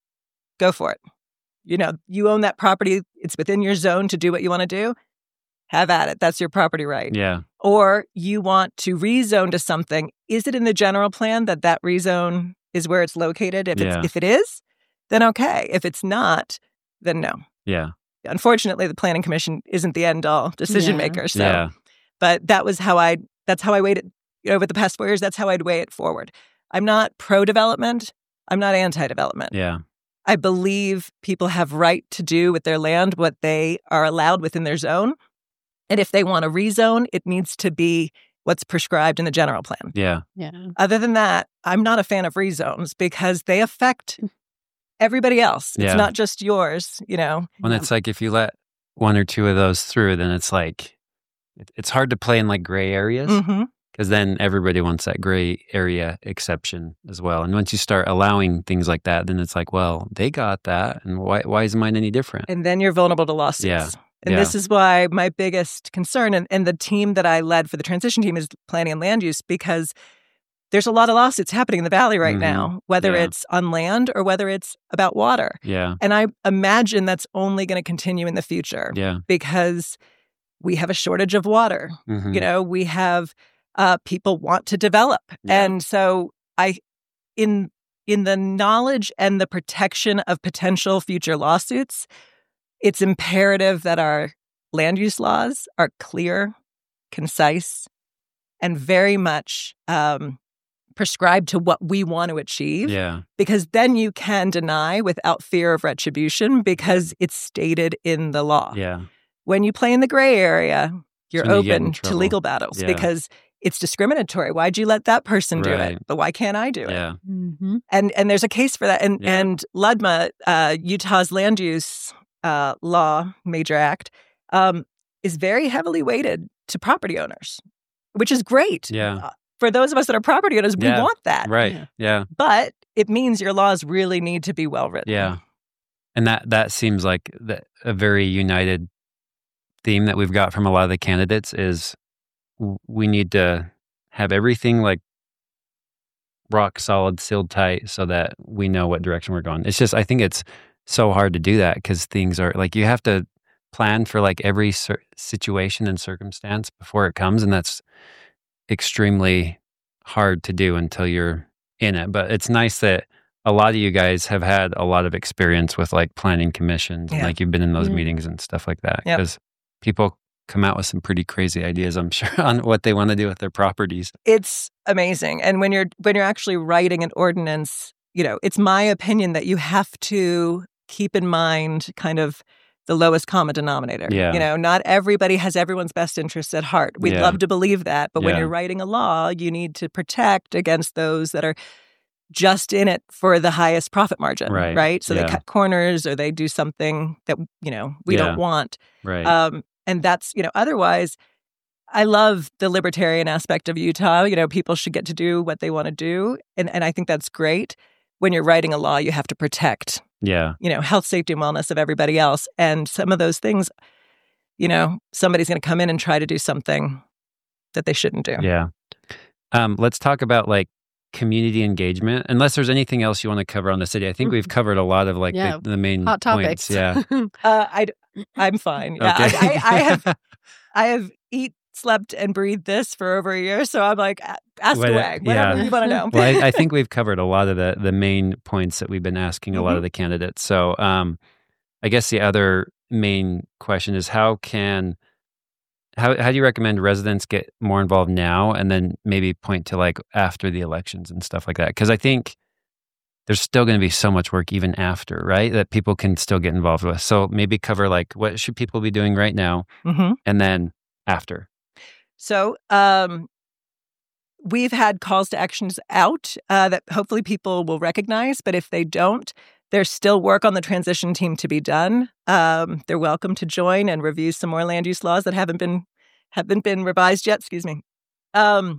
[SPEAKER 3] go for it. You know, you own that property. It's within your zone to do what you want to do. Have at it. That's your property right.
[SPEAKER 1] yeah,
[SPEAKER 3] Or you want to rezone to something. Is it in the general plan that that rezone is where it's located? If,
[SPEAKER 1] Yeah.
[SPEAKER 3] it's, if it is, then okay. If it's not, then no.
[SPEAKER 1] yeah,
[SPEAKER 3] Unfortunately, the Planning Commission isn't the end all decision
[SPEAKER 2] Yeah.
[SPEAKER 3] maker. So,
[SPEAKER 1] yeah,
[SPEAKER 3] but that was how I, that's how I weighed it, you know, over the past four years. That's how I'd weigh it forward. I'm not pro development. I'm not anti development.
[SPEAKER 1] yeah,
[SPEAKER 3] I believe people have right to do with their land what they are allowed within their zone. And if they want to rezone, it needs to be what's prescribed in the general plan.
[SPEAKER 1] yeah,
[SPEAKER 2] Yeah.
[SPEAKER 3] Other than that, I'm not a fan of rezones because they affect everybody else.
[SPEAKER 1] Yeah.
[SPEAKER 3] It's not just yours, you know.
[SPEAKER 1] When it's like if you let one or two of those through, then it's like it- it's hard to play in like gray areas
[SPEAKER 3] hmm
[SPEAKER 1] because then everybody wants that gray area exception as well. And once you start allowing things like that, then it's like, well, they got that, and why why is mine any different?
[SPEAKER 3] And then you're vulnerable to lawsuits.
[SPEAKER 1] Yeah.
[SPEAKER 3] And
[SPEAKER 1] Yeah.
[SPEAKER 3] this is why my biggest concern and, and the team that I led for the transition team is planning and land use, because there's a lot of lawsuits happening in the valley right
[SPEAKER 1] Mhm.
[SPEAKER 3] now, whether
[SPEAKER 1] Yeah.
[SPEAKER 3] it's on land or whether it's about water.
[SPEAKER 1] Yeah,
[SPEAKER 3] And I imagine that's only going to continue in the future
[SPEAKER 1] yeah,
[SPEAKER 3] because we have a shortage of water.
[SPEAKER 1] mhm,
[SPEAKER 3] You know, we have uh, people want to develop.
[SPEAKER 1] Yeah.
[SPEAKER 3] And so I, in in the knowledge and the protection of potential future lawsuits, it's imperative that our land use laws are clear, concise, and very much um, prescribed to what we want to achieve.
[SPEAKER 1] yeah,
[SPEAKER 3] Because then you can deny without fear of retribution because it's stated in the law.
[SPEAKER 1] yeah,
[SPEAKER 3] When you play in the gray area, you're
[SPEAKER 1] when you get in
[SPEAKER 3] open to
[SPEAKER 1] trouble.
[SPEAKER 3] legal battles
[SPEAKER 1] Yeah.
[SPEAKER 3] because it's discriminatory. Why'd you let that person do
[SPEAKER 1] Right.
[SPEAKER 3] it? But why can't I do it?
[SPEAKER 1] yeah,
[SPEAKER 2] Mm-hmm.
[SPEAKER 3] And and there's a case for that. And
[SPEAKER 1] Yeah.
[SPEAKER 3] and LUDMA, uh, Utah's land use uh, law major act, um, is very heavily weighted to property owners, which is great.
[SPEAKER 1] Yeah.
[SPEAKER 3] Uh, for those of us that are property owners, we
[SPEAKER 1] Yeah.
[SPEAKER 3] want that.
[SPEAKER 1] right,
[SPEAKER 2] Yeah.
[SPEAKER 1] yeah,
[SPEAKER 3] But it means your laws really need to be well written.
[SPEAKER 1] yeah. And that that seems like the, a very united theme that we've got from a lot of the candidates is w- we need to have everything like rock solid, sealed tight, so that we know what direction we're going. It's just, I think it's so hard to do that because things are like, you have to plan for like every cir- situation and circumstance before it comes. And that's extremely hard to do until you're in it. But it's nice that a lot of you guys have had a lot of experience with like planning commissions and
[SPEAKER 3] Yeah.
[SPEAKER 1] like you've been in those
[SPEAKER 2] Yeah.
[SPEAKER 1] meetings and stuff like that.
[SPEAKER 3] Yep.
[SPEAKER 1] Because people come out with some pretty crazy ideas, I'm sure, on what they want to do with their properties.
[SPEAKER 3] It's amazing. And when you're when you're actually writing an ordinance, you know, it's my opinion that you have to keep in mind kind of the lowest common denominator.
[SPEAKER 1] Yeah.
[SPEAKER 3] You know, not everybody has everyone's best interests at heart. We'd
[SPEAKER 1] Yeah.
[SPEAKER 3] love to believe that, but when
[SPEAKER 1] Yeah.
[SPEAKER 3] you're writing a law, you need to protect against those that are just in it for the highest profit margin,
[SPEAKER 1] Right.
[SPEAKER 3] right? So
[SPEAKER 1] Yeah.
[SPEAKER 3] they cut corners or they do something that, you know, we
[SPEAKER 1] Yeah.
[SPEAKER 3] don't want.
[SPEAKER 1] Right.
[SPEAKER 3] Um, and that's, you know, otherwise, I love the libertarian aspect of Utah. You know, people should get to do what they want to do. And, and I think that's great. When you're writing a law, you have to protect,
[SPEAKER 1] yeah.
[SPEAKER 3] you know, health, safety, and wellness of everybody else. And some of those things, you know, somebody's going to come in and try to do something that they shouldn't do.
[SPEAKER 1] Yeah. Um, let's talk about like community engagement, unless there's anything else you want to cover on the city. I think we've covered a lot of like
[SPEAKER 2] Yeah.
[SPEAKER 1] the, the main
[SPEAKER 2] Hot
[SPEAKER 1] points.
[SPEAKER 2] topics.
[SPEAKER 1] Yeah.
[SPEAKER 3] Uh, I, I'm fine. Yeah,
[SPEAKER 1] Okay.
[SPEAKER 3] I, I, I have, I have eat, slept, and breathed this for over a year. So I'm like, a- ask
[SPEAKER 1] What-
[SPEAKER 3] away, whatever
[SPEAKER 1] yeah.
[SPEAKER 3] you want to know.
[SPEAKER 1] Well, I, I think we've covered a lot of the the main points that we've been asking a lot
[SPEAKER 3] Mhm.
[SPEAKER 1] of the candidates. So um, I guess the other main question is how can how how do you recommend residents get more involved now, and then maybe point to like after the elections and stuff like that? Because I think there's still going to be so much work even after, right? That people can still get involved with. So maybe cover like what should people be doing right now,
[SPEAKER 3] hmm
[SPEAKER 1] and then after.
[SPEAKER 3] So um, we've had calls to actions out uh, that hopefully people will recognize. But if they don't, there's still work on the transition team to be done. Um, they're welcome to join and review some more land use laws that haven't been haven't been revised yet. Excuse me. Um,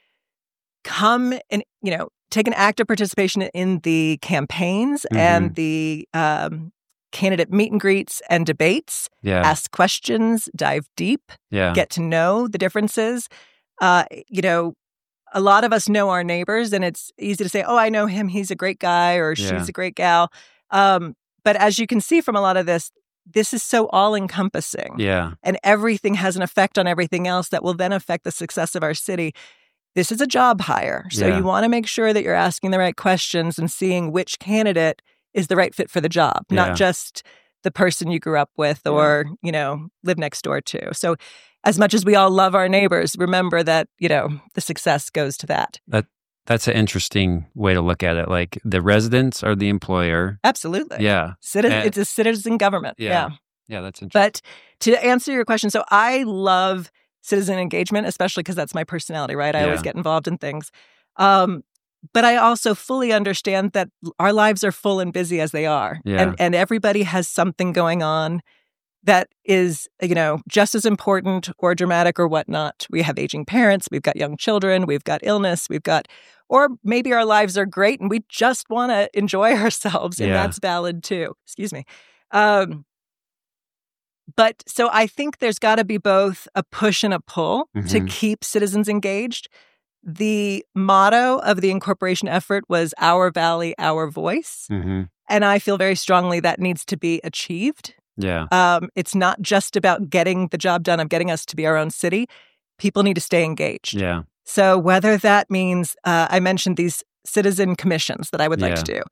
[SPEAKER 3] come and you know take an active participation in the campaigns
[SPEAKER 1] Mhm.
[SPEAKER 3] and the um, candidate meet and greets and debates.
[SPEAKER 1] Yeah.
[SPEAKER 3] Ask questions, dive deep.
[SPEAKER 1] Yeah.
[SPEAKER 3] Get to know the differences. Uh, you know, a lot of us know our neighbors, and it's easy to say, "Oh, I know him. He's a great guy," or "She's
[SPEAKER 1] Yeah.
[SPEAKER 3] a great gal." Um, but as you can see from a lot of this, this is so all-encompassing,
[SPEAKER 1] Yeah.
[SPEAKER 3] and everything has an effect on everything else that will then affect the success of our city. This is a job hire, so
[SPEAKER 1] Yeah.
[SPEAKER 3] you want to make sure that you're asking the right questions and seeing which candidate is the right fit for the job,
[SPEAKER 1] Yeah.
[SPEAKER 3] not just the person you grew up with or, you know, live next door to. So as much as we all love our neighbors, remember that, you know, the success goes to that.
[SPEAKER 1] That that's an interesting way to look at it. Like the residents are the employer.
[SPEAKER 3] Absolutely.
[SPEAKER 1] Yeah.
[SPEAKER 3] Citizen,
[SPEAKER 1] And-
[SPEAKER 3] it's a citizen government.
[SPEAKER 1] Yeah.
[SPEAKER 3] Yeah.
[SPEAKER 1] Yeah, that's interesting.
[SPEAKER 3] But to answer your question, so I love citizen engagement, especially because that's my personality, right? I always
[SPEAKER 1] Yeah.
[SPEAKER 3] get involved in things. Um, but I also fully understand that our lives are full and busy as they are.
[SPEAKER 1] Yeah.
[SPEAKER 3] And, and everybody has something going on that is, you know, just as important or dramatic or whatnot. We have aging parents, we've got young children, we've got illness, we've got, or maybe our lives are great and we just want to enjoy ourselves, and
[SPEAKER 1] Yeah.
[SPEAKER 3] that's valid too. Excuse me. Um, but so I think there's got to be both a push and a pull to
[SPEAKER 1] Mhm.
[SPEAKER 3] keep citizens engaged. The motto of the incorporation effort was Our Valley, Our Voice.
[SPEAKER 1] Mhm.
[SPEAKER 3] And I feel very strongly that needs to be achieved.
[SPEAKER 1] Yeah.
[SPEAKER 3] Um, it's not just about getting the job done of getting us to be our own city. People need to stay engaged.
[SPEAKER 1] Yeah.
[SPEAKER 3] So whether that means, uh, I mentioned these citizen commissions that I would like
[SPEAKER 1] Yeah.
[SPEAKER 3] to do.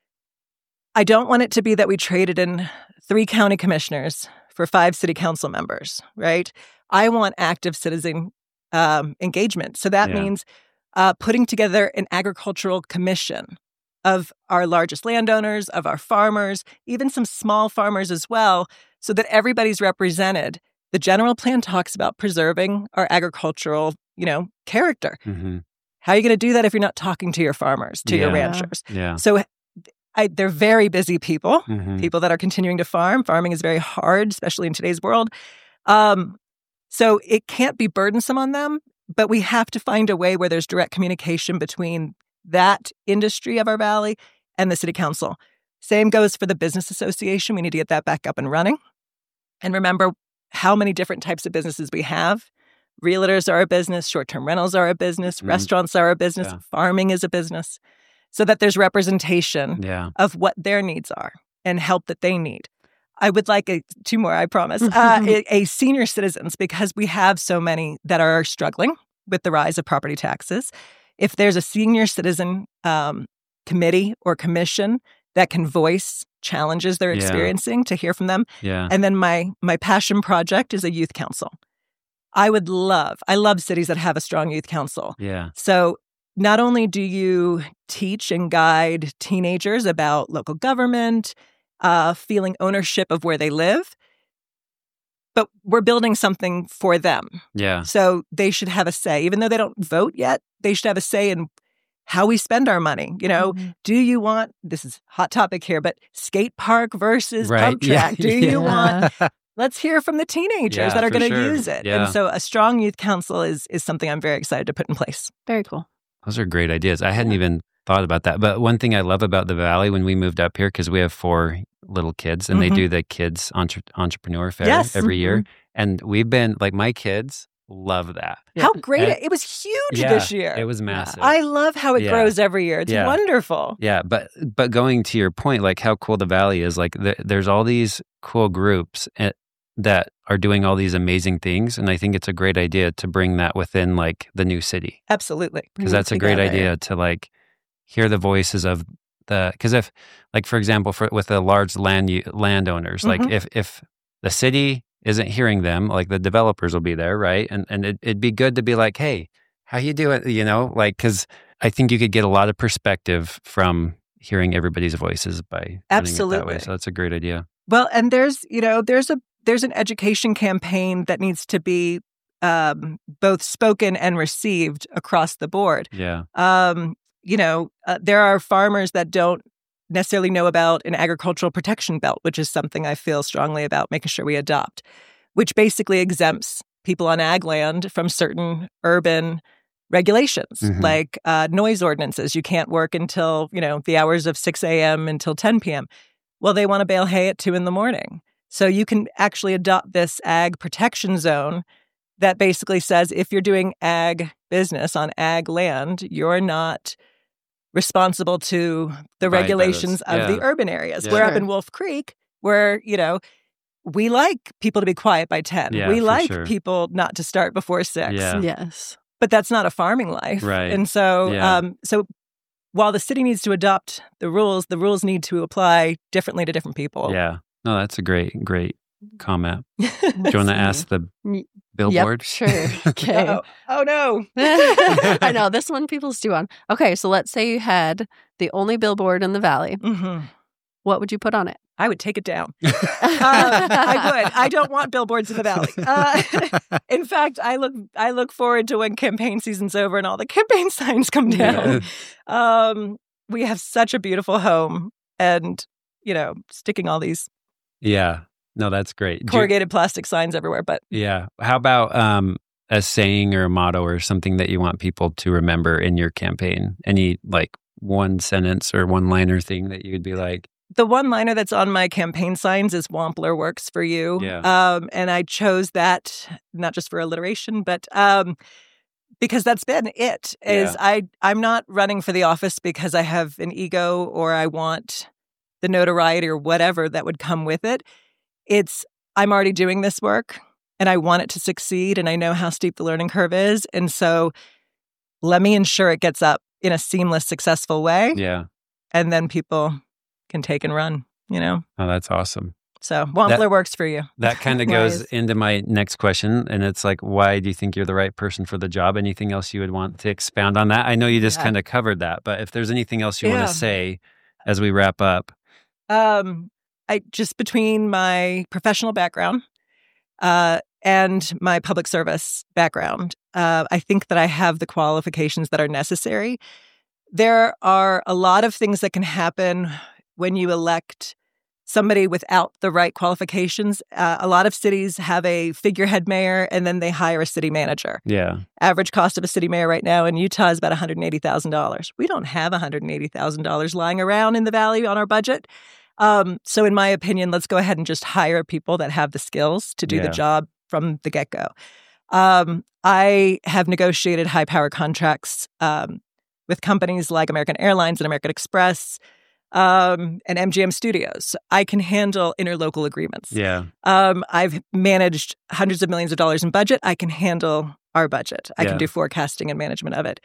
[SPEAKER 3] I don't want it to be that we traded in three county commissioners for five city council members, right? I want active citizen um, engagement. So that
[SPEAKER 1] Yeah.
[SPEAKER 3] means uh, putting together an agricultural commission of our largest landowners, of our farmers, even some small farmers as well, so that everybody's represented. The general plan talks about preserving our agricultural, you know, character.
[SPEAKER 1] Mhm.
[SPEAKER 3] How are you going to do that if you're not talking to your farmers, to your
[SPEAKER 1] Yeah.
[SPEAKER 3] ranchers?
[SPEAKER 1] Yeah.
[SPEAKER 3] So I, they're very busy people,
[SPEAKER 1] Mhm.
[SPEAKER 3] people that are continuing to farm. Farming is very hard, especially in today's world. Um, so it can't be burdensome on them, but we have to find a way where there's direct communication between that industry of our valley and the city council. Same goes for the business association. We need to get that back up and running. And remember how many different types of businesses we have. Realtors are a business, short-term rentals are a business, mm. restaurants are a business, yeah. farming is a business, so that there's representation
[SPEAKER 1] yeah.
[SPEAKER 3] of what their needs are and help that they need. I would like a, two more, I promise, uh, a, a senior citizens, because we have so many that are struggling with the rise of property taxes. If there's a senior citizen um, committee or commission that can voice challenges they're
[SPEAKER 1] yeah.
[SPEAKER 3] experiencing, to hear from them.
[SPEAKER 1] Yeah.
[SPEAKER 3] And then my my passion project is a youth council. I would love, I love cities that have a strong youth council.
[SPEAKER 1] Yeah.
[SPEAKER 3] So not only do you teach and guide teenagers about local government, uh, feeling ownership of where they live, but we're building something for them.
[SPEAKER 1] Yeah.
[SPEAKER 3] So they should have a say. Even though they don't vote yet, they should have a say in how we spend our money. You know, mm-hmm. do you want, this is hot topic here, but skate park versus
[SPEAKER 1] right.
[SPEAKER 3] pump track?
[SPEAKER 1] Yeah.
[SPEAKER 3] Do you
[SPEAKER 1] yeah.
[SPEAKER 3] want, let's hear from the teenagers
[SPEAKER 1] yeah,
[SPEAKER 3] that are going to
[SPEAKER 1] sure.
[SPEAKER 3] use it.
[SPEAKER 1] Yeah.
[SPEAKER 3] And so a strong youth council is is something I'm very excited to put in place.
[SPEAKER 2] Very cool.
[SPEAKER 1] Those are great ideas. I hadn't yeah. even thought about that. But one thing I love about the Valley when we moved up here, because we have four little kids and mm-hmm. they do the kids entre- entrepreneur fair
[SPEAKER 3] yes.
[SPEAKER 1] every
[SPEAKER 3] mm-hmm.
[SPEAKER 1] year. And we've been, like, my kids love that.
[SPEAKER 3] How great.
[SPEAKER 1] And,
[SPEAKER 3] it, it was huge
[SPEAKER 1] yeah,
[SPEAKER 3] this year.
[SPEAKER 1] It was massive.
[SPEAKER 3] I love how it
[SPEAKER 1] yeah.
[SPEAKER 3] grows every year. It's
[SPEAKER 1] yeah.
[SPEAKER 3] wonderful.
[SPEAKER 1] Yeah. But but going to your point, like how cool the Valley is, like the, there's all these cool groups at, that are doing all these amazing things. And I think it's a great idea to bring that within like the new city.
[SPEAKER 3] Absolutely.
[SPEAKER 1] Because that's a great idea to like hear the voices of the, because if like, for example, for with the large land landowners, mm-hmm. like if, if the city isn't hearing them, like the developers will be there, right? And and it, it'd be good to be like, hey, how you doing? You know, like, because I think you could get a lot of perspective from hearing everybody's voices by
[SPEAKER 3] absolutely
[SPEAKER 1] running it that way. So that's a great idea.
[SPEAKER 3] Well, and there's, you know, there's a there's an education campaign that needs to be um, both spoken and received across the board.
[SPEAKER 1] Yeah.
[SPEAKER 3] Um, you know, uh, there are farmers that don't necessarily know about an agricultural protection belt, which is something I feel strongly about making sure we adopt, which basically exempts people on ag land from certain urban regulations, mm-hmm. like uh, noise ordinances. You can't work until, you know, the hours of six a.m. until ten p.m. Well, they want to bale hay at two in the morning. So you can actually adopt this ag protection zone that basically says if you're doing ag business on ag land, you're not responsible to the
[SPEAKER 1] Right,
[SPEAKER 3] regulations
[SPEAKER 1] that is-
[SPEAKER 3] of
[SPEAKER 1] yeah.
[SPEAKER 3] the urban areas.
[SPEAKER 1] Yeah.
[SPEAKER 3] Where up
[SPEAKER 2] Sure.
[SPEAKER 3] in Wolf Creek, where, you know, we like people to be quiet by ten.
[SPEAKER 1] Yeah,
[SPEAKER 3] we
[SPEAKER 1] for
[SPEAKER 3] like
[SPEAKER 1] sure.
[SPEAKER 3] people not to start before six.
[SPEAKER 1] Yeah.
[SPEAKER 2] Yes.
[SPEAKER 3] But that's not a farming life.
[SPEAKER 1] Right.
[SPEAKER 3] And so
[SPEAKER 1] Yeah.
[SPEAKER 3] um, so while the city needs to adopt the rules, the rules need to apply differently to different people.
[SPEAKER 1] Yeah. No, that's a great, great comment. Do you want to ask the
[SPEAKER 2] Y-
[SPEAKER 1] billboard?
[SPEAKER 2] Yep, sure. Okay.
[SPEAKER 3] Oh, oh no.
[SPEAKER 2] I know this one people stew on. Okay, so let's say you had the only billboard in the valley.
[SPEAKER 3] hmm
[SPEAKER 2] What would you put on it?
[SPEAKER 3] I would take it down. uh, I would. I don't want billboards in the valley. Uh, in fact, I look I look forward to when campaign season's over and all the campaign signs come down. Um, we have such a beautiful home, and you know, sticking all these
[SPEAKER 1] Yeah. No, that's great. Do you-
[SPEAKER 3] corrugated plastic signs everywhere. But
[SPEAKER 1] yeah. How about um, a saying or a motto or something that you want people to remember in your campaign? Any like one sentence or one liner thing that you would be like,
[SPEAKER 3] the one liner that's on my campaign signs is "Wampler works for you."
[SPEAKER 1] Yeah.
[SPEAKER 3] Um, and I chose that not just for alliteration, but um, because that's been it. Is
[SPEAKER 1] Yeah.
[SPEAKER 3] I I'm not running for the office because I have an ego or I want the notoriety or whatever that would come with it. It's I'm already doing this work and I want it to succeed, and I know how steep the learning curve is, and so let me ensure it gets up in a seamless, successful way,
[SPEAKER 1] yeah.
[SPEAKER 3] and then people can take and run. You know.
[SPEAKER 1] Oh, that's awesome.
[SPEAKER 3] So Wampler
[SPEAKER 1] That-
[SPEAKER 3] works for you.
[SPEAKER 1] That kind of goes
[SPEAKER 3] Nice.
[SPEAKER 1] into my next question. And it's like, why do you think you're the right person for the job? Anything else you would want to expound on that? I know you just
[SPEAKER 3] Yeah.
[SPEAKER 1] kind of covered that, but if there's anything else you
[SPEAKER 3] Yeah.
[SPEAKER 1] want to say as we wrap up.
[SPEAKER 3] Um, I just between my professional background uh, and my public service background, uh, I think that I have the qualifications that are necessary. There are a lot of things that can happen when you elect somebody without the right qualifications. Uh, a lot of cities have a figurehead mayor and then they hire a city manager.
[SPEAKER 1] Yeah.
[SPEAKER 3] Average cost of a city mayor right now in Utah is about one hundred eighty thousand dollars. We don't have one hundred eighty thousand dollars lying around in the Valley on our budget. Um, so in my opinion, let's go ahead and just hire people that have the skills to do
[SPEAKER 1] Yeah.
[SPEAKER 3] the job from the get-go. Um, I have negotiated high-power contracts um, with companies like American Airlines and American Express, Um, and M G M Studios. I can handle interlocal agreements.
[SPEAKER 1] Yeah.
[SPEAKER 3] Um, I've managed hundreds of millions of dollars in budget. I can handle our budget. I
[SPEAKER 1] Yeah.
[SPEAKER 3] can do forecasting and management of it.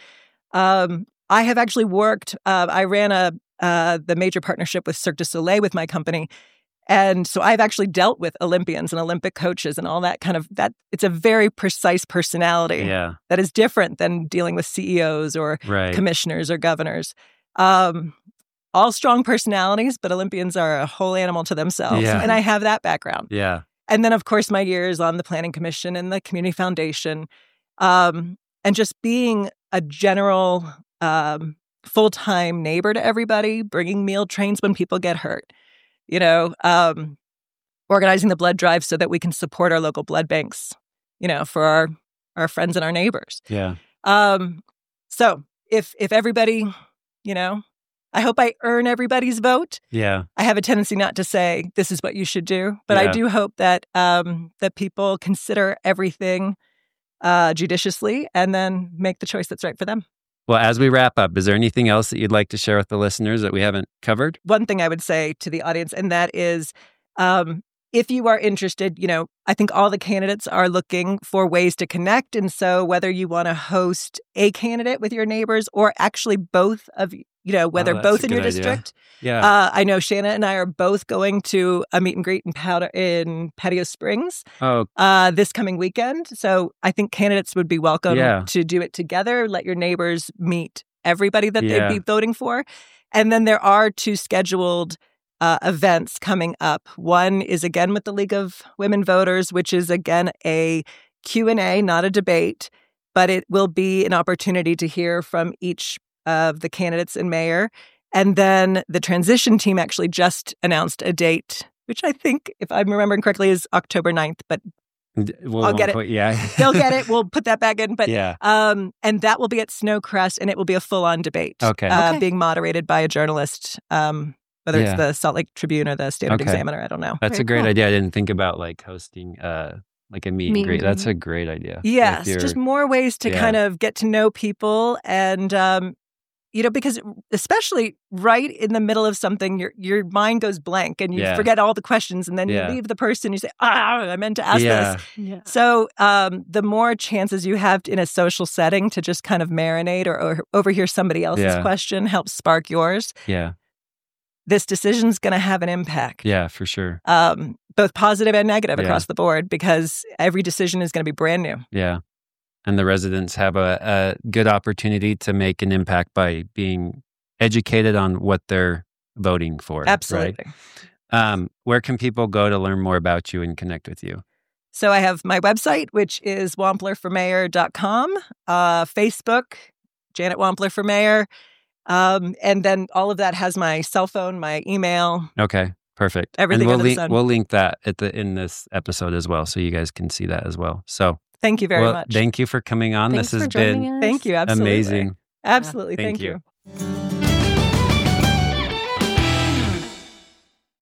[SPEAKER 3] Um, I have actually worked. Uh, I ran a uh, the major partnership with Cirque du Soleil with my company, and so I've actually dealt with Olympians and Olympic coaches and all that kind of that. It's a very precise personality
[SPEAKER 1] Yeah.
[SPEAKER 3] that is different than dealing with C E Os or
[SPEAKER 1] Right.
[SPEAKER 3] commissioners or governors. Um, all strong personalities, but Olympians are a whole animal to themselves.
[SPEAKER 1] Yeah.
[SPEAKER 3] And I have that background.
[SPEAKER 1] Yeah.
[SPEAKER 3] And then, of course, my years on the Planning Commission and the Community Foundation, um, and just being a general um, full-time neighbor to everybody, bringing meal trains when people get hurt, you know, um, organizing the blood drive so that we can support our local blood banks, you know, for our, our friends and our neighbors.
[SPEAKER 1] Yeah.
[SPEAKER 3] Um, so if if everybody, you know, I hope I earn everybody's vote.
[SPEAKER 1] Yeah.
[SPEAKER 3] I have a tendency not to say this is what you should do, but
[SPEAKER 1] Yeah.
[SPEAKER 3] I do hope that um, that people consider everything uh, judiciously and then make the choice that's right for them.
[SPEAKER 1] Well, as we wrap up, is there anything else that you'd like to share with the listeners that we haven't covered?
[SPEAKER 3] One thing I would say to the audience, and that is, um, if you are interested, you know, I think all the candidates are looking for ways to connect. And so whether you want to host a candidate with your neighbors or actually both of, you know, whether
[SPEAKER 1] that's
[SPEAKER 3] both
[SPEAKER 1] a
[SPEAKER 3] in your
[SPEAKER 1] good idea.
[SPEAKER 3] district.
[SPEAKER 1] Yeah.
[SPEAKER 3] Uh, I know Shanna and I are both going to a meet and greet in Powder in Patio Springs
[SPEAKER 1] oh,
[SPEAKER 3] uh, this coming weekend. So I think candidates would be welcome
[SPEAKER 1] Yeah.
[SPEAKER 3] to do it together. Let your neighbors meet everybody that
[SPEAKER 1] Yeah.
[SPEAKER 3] they'd be voting for. And then there are two scheduled uh, events coming up. One is again with the League of Women Voters, which is again a Q and A, not a debate, but it will be an opportunity to hear from each of the candidates and mayor. And then the transition team actually just announced a date, which I think, if I'm remembering correctly, is October ninth, but
[SPEAKER 1] D- we'll
[SPEAKER 3] I'll get
[SPEAKER 1] won't
[SPEAKER 3] it.
[SPEAKER 1] put- yeah.
[SPEAKER 3] they'll get it. We'll put that back in. But
[SPEAKER 1] yeah.
[SPEAKER 3] um, and that will be at Snowcrest, and it will be a full-on debate.
[SPEAKER 1] Okay.
[SPEAKER 3] Uh,
[SPEAKER 2] Okay.
[SPEAKER 3] being moderated by a journalist, um, whether
[SPEAKER 1] Yeah.
[SPEAKER 3] it's the Salt Lake Tribune or the Standard
[SPEAKER 1] Okay.
[SPEAKER 3] Examiner. I don't know.
[SPEAKER 1] That's
[SPEAKER 2] Very
[SPEAKER 1] a great
[SPEAKER 2] cool.
[SPEAKER 1] idea. I didn't think about like hosting uh like a meet,
[SPEAKER 2] Meet
[SPEAKER 1] and greet.
[SPEAKER 2] and
[SPEAKER 1] That's
[SPEAKER 2] greet.
[SPEAKER 1] a great idea.
[SPEAKER 3] Yes,
[SPEAKER 1] With your-
[SPEAKER 3] just more ways to
[SPEAKER 1] Yeah.
[SPEAKER 3] kind of get to know people, and um, you know, because especially right in the middle of something, your your mind goes blank and you
[SPEAKER 1] Yeah.
[SPEAKER 3] forget all the questions, and then
[SPEAKER 1] Yeah.
[SPEAKER 3] you leave the person. You say, "Ah, I meant to ask
[SPEAKER 1] yeah.
[SPEAKER 3] this."
[SPEAKER 2] Yeah.
[SPEAKER 3] So, um, the more chances you have in a social setting to just kind of marinate or, or overhear somebody else's
[SPEAKER 1] Yeah.
[SPEAKER 3] question, help spark yours.
[SPEAKER 1] Yeah.
[SPEAKER 3] This decision's going to have an impact,
[SPEAKER 1] Yeah, for sure.
[SPEAKER 3] um, both positive and negative
[SPEAKER 1] Yeah.
[SPEAKER 3] across the board, because every decision is going to be brand new.
[SPEAKER 1] Yeah. And the residents have a, a good opportunity to make an impact by being educated on what they're voting for.
[SPEAKER 3] Absolutely.
[SPEAKER 1] Right? Um, where can people go to learn more about you and connect with you?
[SPEAKER 3] So I have my website, which is wampler for mayor dot com, uh, Facebook, Janet Wampler for Mayor. Um, and then all of that has my cell phone, my email.
[SPEAKER 1] Okay, perfect.
[SPEAKER 3] Everything
[SPEAKER 1] and we'll
[SPEAKER 3] under the
[SPEAKER 1] link,
[SPEAKER 3] sun.
[SPEAKER 1] we'll link that at the in this episode as well, so you guys can see that as well. So
[SPEAKER 3] Thank you very
[SPEAKER 1] well,
[SPEAKER 3] much.
[SPEAKER 1] Thank you for coming on.
[SPEAKER 2] Thanks
[SPEAKER 1] this has
[SPEAKER 2] for joining
[SPEAKER 1] been
[SPEAKER 2] us.
[SPEAKER 3] Thank you. Absolutely.
[SPEAKER 1] amazing.
[SPEAKER 3] Absolutely.
[SPEAKER 1] Thank
[SPEAKER 3] Thank
[SPEAKER 1] you.
[SPEAKER 3] you.